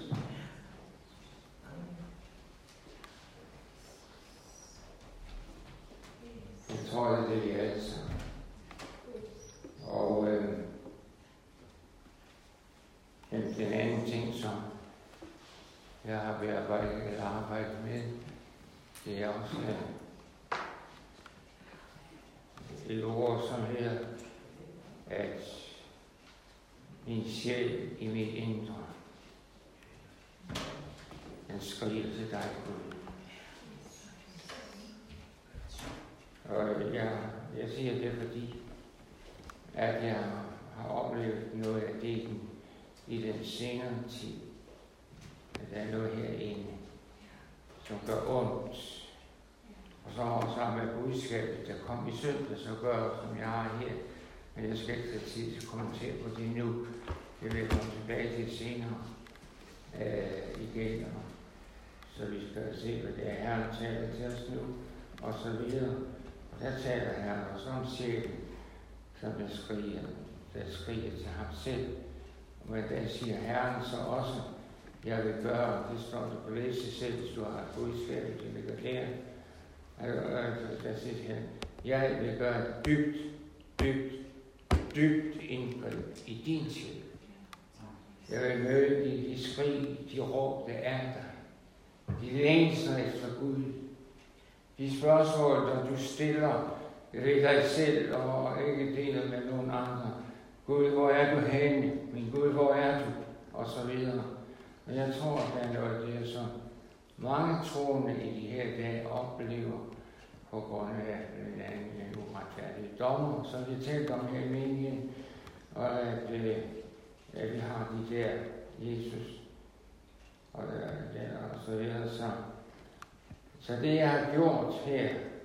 S1: Jeg tror, det er det, vi alle sammen. Og øh, den, den anden ting, som jeg har bearbejdet eller arbejdet med, det er også øh, et ord, som hedder, at min sjæl i mit indre, den skriger til dig, Gud. Og jeg, jeg siger det, fordi at jeg har oplevet noget af det i den senere tid. At der er noget herinde, som gør ondt. Og så også sammen med budskabet, der kom i søndag, så gør det, som jeg har her. Men jeg skal ikke have tid til at kommentere på det nu. Det vil jeg komme tilbage til senere øh, igen. Så vi skal se, hvad det er, Herren taler til os nu, og så videre. Og der taler Herren også om sjælen, som der skriger, der skriger til ham selv. Men der siger Herren så også, jeg vil gøre, det står der på læse selv, hvis du har et budskab, det ligger der. Der siger han, jeg vil gøre et dybt, dybt, dybt indgreb i din sjæl. Jeg vil møde de, de skrig, de råb, der er der. De længsler efter Gud. De spørgsmål, der du stiller ved dig selv og ikke deler med nogen andre. Gud, hvor er du henne? Min Gud, hvor er du? Og så videre. Og jeg tror, at der er noget af det, som mange troende i de her dage oplever på grund af blandt andet den uretfærdige dommer, som vi talte om her i menigheden, og at, øh, at vi har de der Jesus og, der, og så videre. Så, så det, jeg har gjort her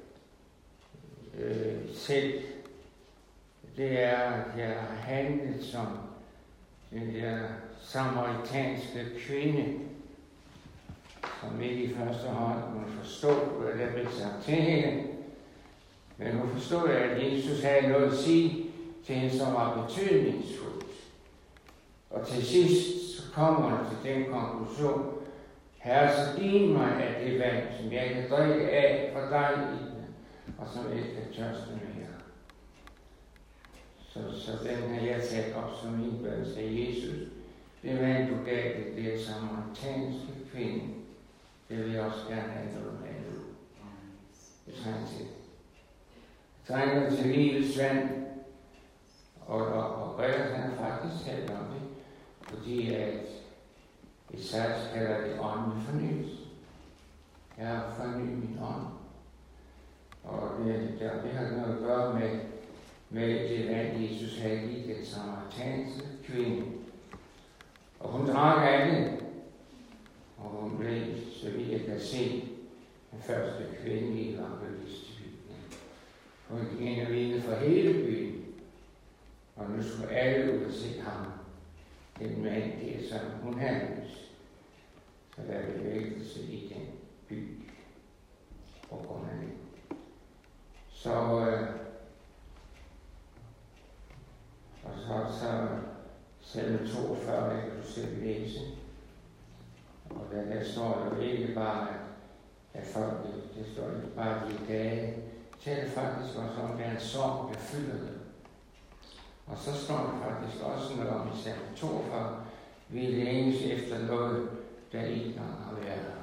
S1: øh, selv, det er, at jeg har handlet som den der samaritanske kvinde, som ikke i første hånd kunne forstå, hvad der blev sagt til hende. Men hun forstod, at Jesus havde noget at sige til hende, som var betydningsfuldt. Og til sidst så kommer hun til den konklusion, Herre, så giv mig af det vand, som jeg kan drikke af for dig i den, og som ikke kan tørste mere. Så, så den har jeg taget op som min bøn til Jesus. Det vand, du gav det, det er samaritanske kvinde. Det vil jeg også gerne have noget med nu. Det trænger til. Det trænger til livets vand. Og, og, og Rødder, han har faktisk talt om det. Fordi at i sats kalder det åndelig fornyelse. Jeg har fornyet min ånd. Og det, der, det har noget at gøre med, med det vand, Jesus havde i den samaritanske kvinde. Og hun drak af det. Og hun blev, så vidt jeg kan kan se den første kvindelige evangelist i byen. Hun gik ind og vidne for hele byen. Og nu skulle alle ud og se ham. Den mand, det er som hun havde lyst. Så der er bevægelse i den by. På grund af det. Så, øh, og så, så salme toogfyrre, jeg kan du selv læse. Og der, der står jo ikke bare, at folk, det står ikke bare de dage. Det taler faktisk også om, at der er en sorg, der fylder det. Og så står der faktisk også noget om i salme toogfyrre, vi længes efter noget, der ikke engang har været der.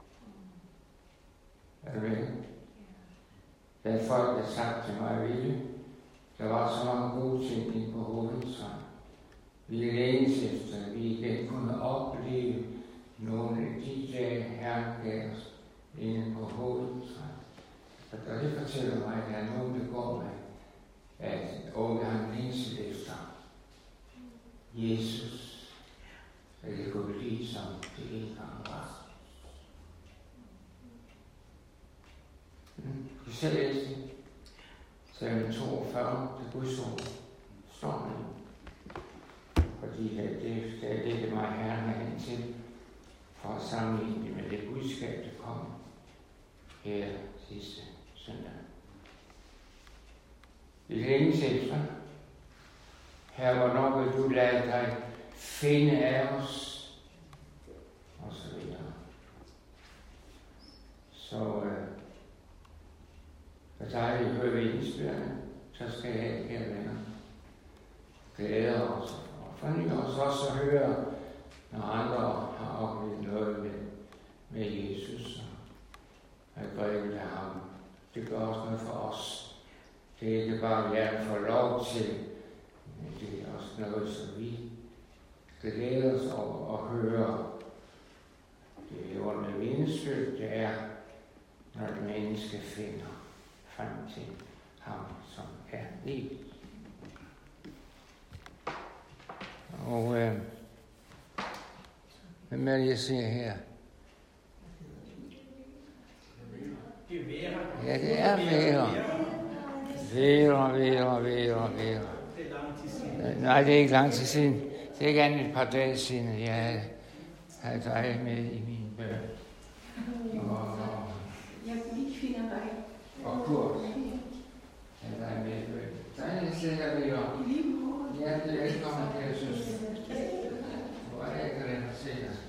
S1: Er du med? Der er folk, der har sagt til mig, Ville, der var så mange gode ting inde på hovedtræet. Vi længes efter, at vi igen kunne opleve nogle af de dage, Herren gav os inde på hovedtræet. Og det fortæller mig, at der er nogen, der går med, at unge har længsel efter Jesus, at det kunne blive som det engang var. Du selv læste det. Salme toogfyrre til Guds ord. Står det. Fordi det, det, det er det, det mig Herren har hen til, for at sammenligne det med det budskab, der kom her sidste søndag. Vi længes efter. Her, hvornår vil du lade dig finde af os? Og så videre. Så øh, for dejligt at høre vidnesbyrdene, så skal jeg have, kære venner, glæde os og forny os også at høre, når andre har oplevet noget med, med Jesus og har grebet af ham. Det gør også noget for os. Det er ikke bare, at vi gerne får lov til, men det er også noget, som vi glæder os over at høre. Det er under vidnesbyrd, det er, når et menneske finder frem til ham, som er liv. Og øh, hvem er det, jeg ser her? Ja, det er Vera. Vera, Vera, Vera, Vera. Nej, det er ikke lang tid siden. Det er ikke andet et par dage siden, jeg havde dig med i min bøn. Og,
S2: Jeg kunne ikke finde dig.
S1: og Kurt. Jeg havde dig med i bøn. Dejligt at se jer, Vera. Ja, det er velkommen, kære søster. Hvor er det, jeg kan se dig?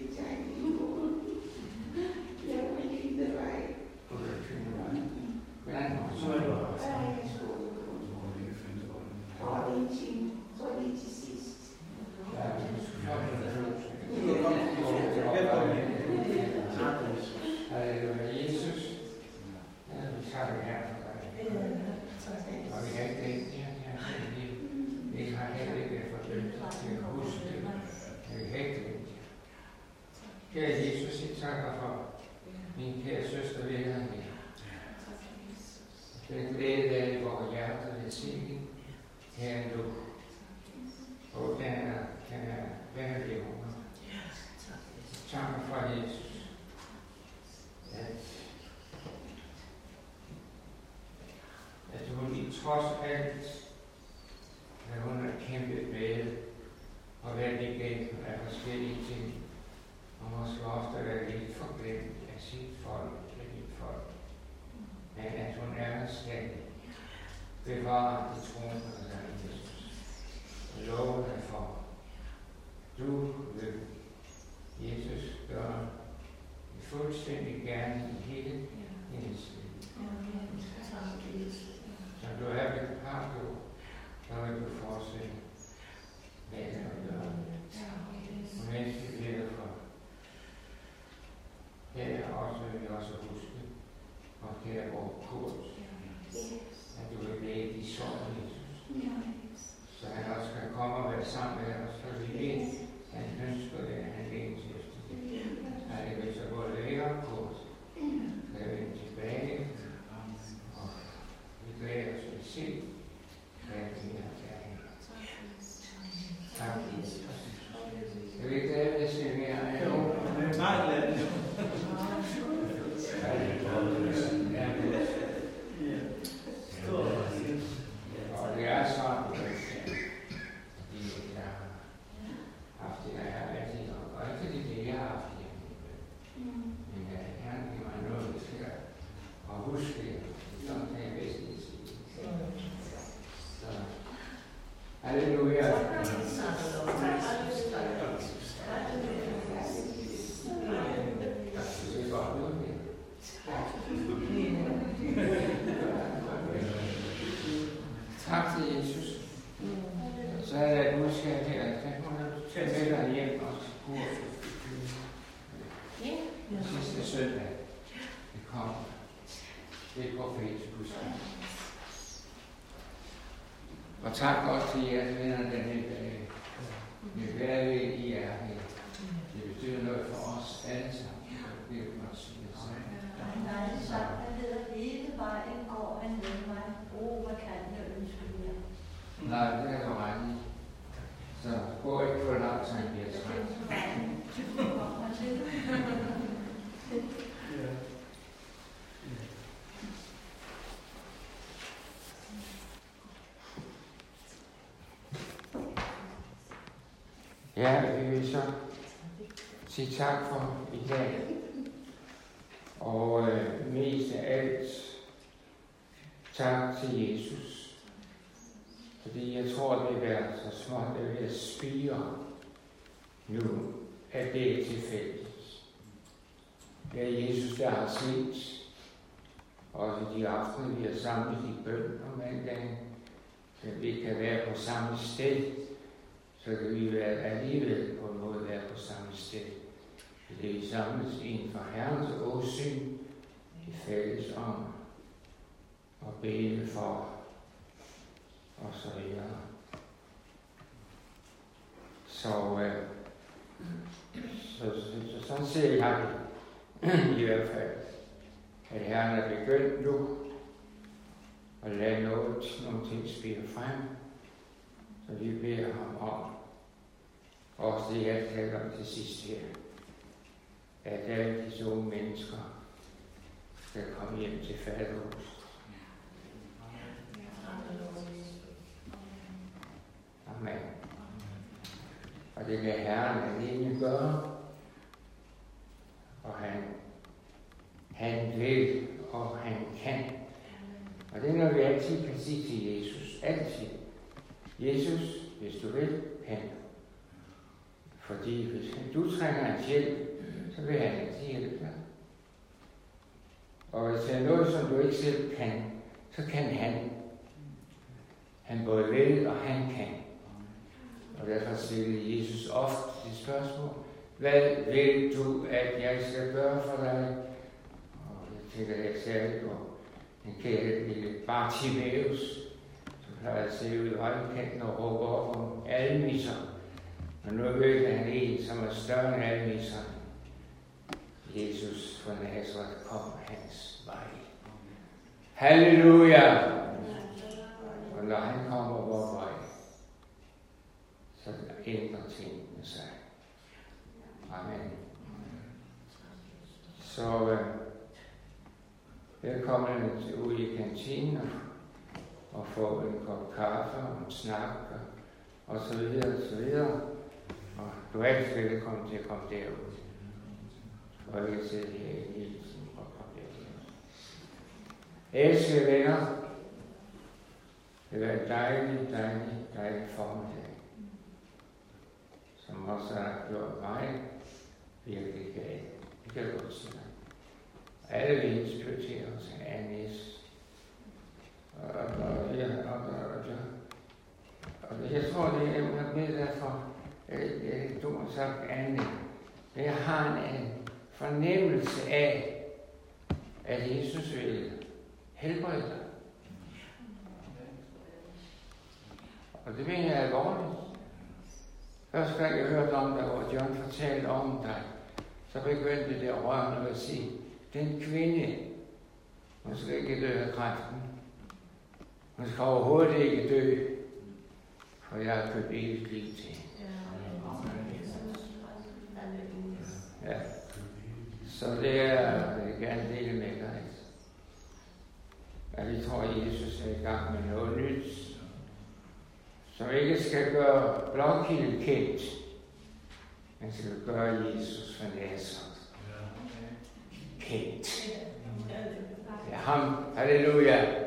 S1: Hvordan går det så? Halleluja, Jesus. Ja, vi takker dig her for dig. Og vi har ikke det, vi har heller ikke fordømt. Vi kan huske det. Vi kan ikke det. Kære Jesus, jeg takker for min kære søster Vera her. Den glæde af i vores hjerter vil se hende her nu. Og den er, den er, den er det over. Tak for Jesus. At, at hun i trods alt, at hun har kæmpet med og været igennem af forskellige ting, og måske ofte været lidt forglemt af sit folk, af dit folk. Men at hun er der stadig. Bevar dit troen på dig, Jesus. Jeg lover dig for, du vil, Jesus, gøre en fuldstændig gerne i hele hendes liv. Så du er ved har du, så vil du fortsætte med at gøre det. Og mens vi beder for, her også vil vi også huske, og kære vor Kurt, at du vil læge de sår, Jesus. Så han også kan komme og være sammen med os, for vi ved, han ønsker det, at han længes efter det. Han er ved så både længere Kurt, kan vende tilbage, og vi glæder os til at se, hvad vi har gerne. Tak, Jesus. Jeg vil ikke lade det se mere. Nej, lad det. søndag, det kommer. Det er profetisk budskab. Og tak også til jeres venner den her dag. Vi er glade ved, at I er her. Det betyder noget for os alle sammen. Det er jo godt sige det sammen.
S2: Nej, det er sagt, der hedder, hele vejen går han med mig. Åh, hvad kan jeg ønske mere?
S1: Nej, det er du ret i. Så gå ikke for langt, så han bliver træt. Ja, vi vil så sige tak for i dag. Og øh, mest af alt tak til Jesus. Fordi jeg tror, det vil være så småt, det vil være spire nu, at det er tilfældigt. Det er Jesus, der har set, også de aftener, vi har samlet i bøn om mandagen, så vi kan være på samme sted, så kan vi være alligevel på en måde være på samme sted. Det er vi samles inden for Herrens åsyn, i fælles om og bede for, og så videre. Så, øh, så, så, så sådan ser jeg det i hvert fald, at Herren er begyndt nu at lade noget, nogle ting spire frem, så vi beder ham om, også det jeg taler om til sidst her, at alle disse unge mennesker skal komme hjem til faderhuset. Amen. Og det kan Herren alene gøre, og han, han vil, og han kan. Og det er noget, vi altid kan sige til Jesus. Altid. Jesus, hvis du vil, kan du. Fordi hvis du trænger hans hjælp, så vil han altid hjælpe dig. Og hvis der er noget, som du ikke selv kan, så kan han. Han både vil, og han kan. Og derfor stillede Jesus ofte det spørgsmål: hvad vil du, at jeg skal gøre for dig? Og jeg tænker jeg særligt på den kære lille Bartimaeus, som plejer at se ud i højkanten og råbe op om almisser. Men nu ved han en, som er større end almisserne. Jesus fra Nazareth kom hans vej. Halleluja! Og når han kommer vores vej, så ændrer tingene sig. Amen. Så øh, velkommen ud i kantinen og få en kop kaffe og en snak og, og så videre og så videre. Og du er altid velkommen til at komme derud. Og ikke sidde her i hele tiden og komme derud. Elskede venner, det var en dejlig, dejlig, dejlig formiddag, som også har gjort mig virkelig glad. Det kan jeg godt sige. Alle vil inspirere os af Agnes. Og, og, og, ja, og, og, og, og jeg tror, det er med derfor, at du har sagt Anne. Jeg har en fornemmelse af, at Jesus vil helbrede dig. Og det mener jeg alvorligt. Første gang jeg hørte om dig, hvor John fortalte om dig, så begyndte det at røre mig at sige, den kvinde, hun skal ikke dø af kræften. Hun skal overhovedet ikke dø, for jeg har købt evigt liv til hende. Ja. Så det er, det er gerne dele med dig. At vi tror, at Jesus er i gang med noget nyt, som ikke skal gøre Blåkilde kendt, men skal gøre Jesus fra Nazareth kendt. Det er ham. Halleluja.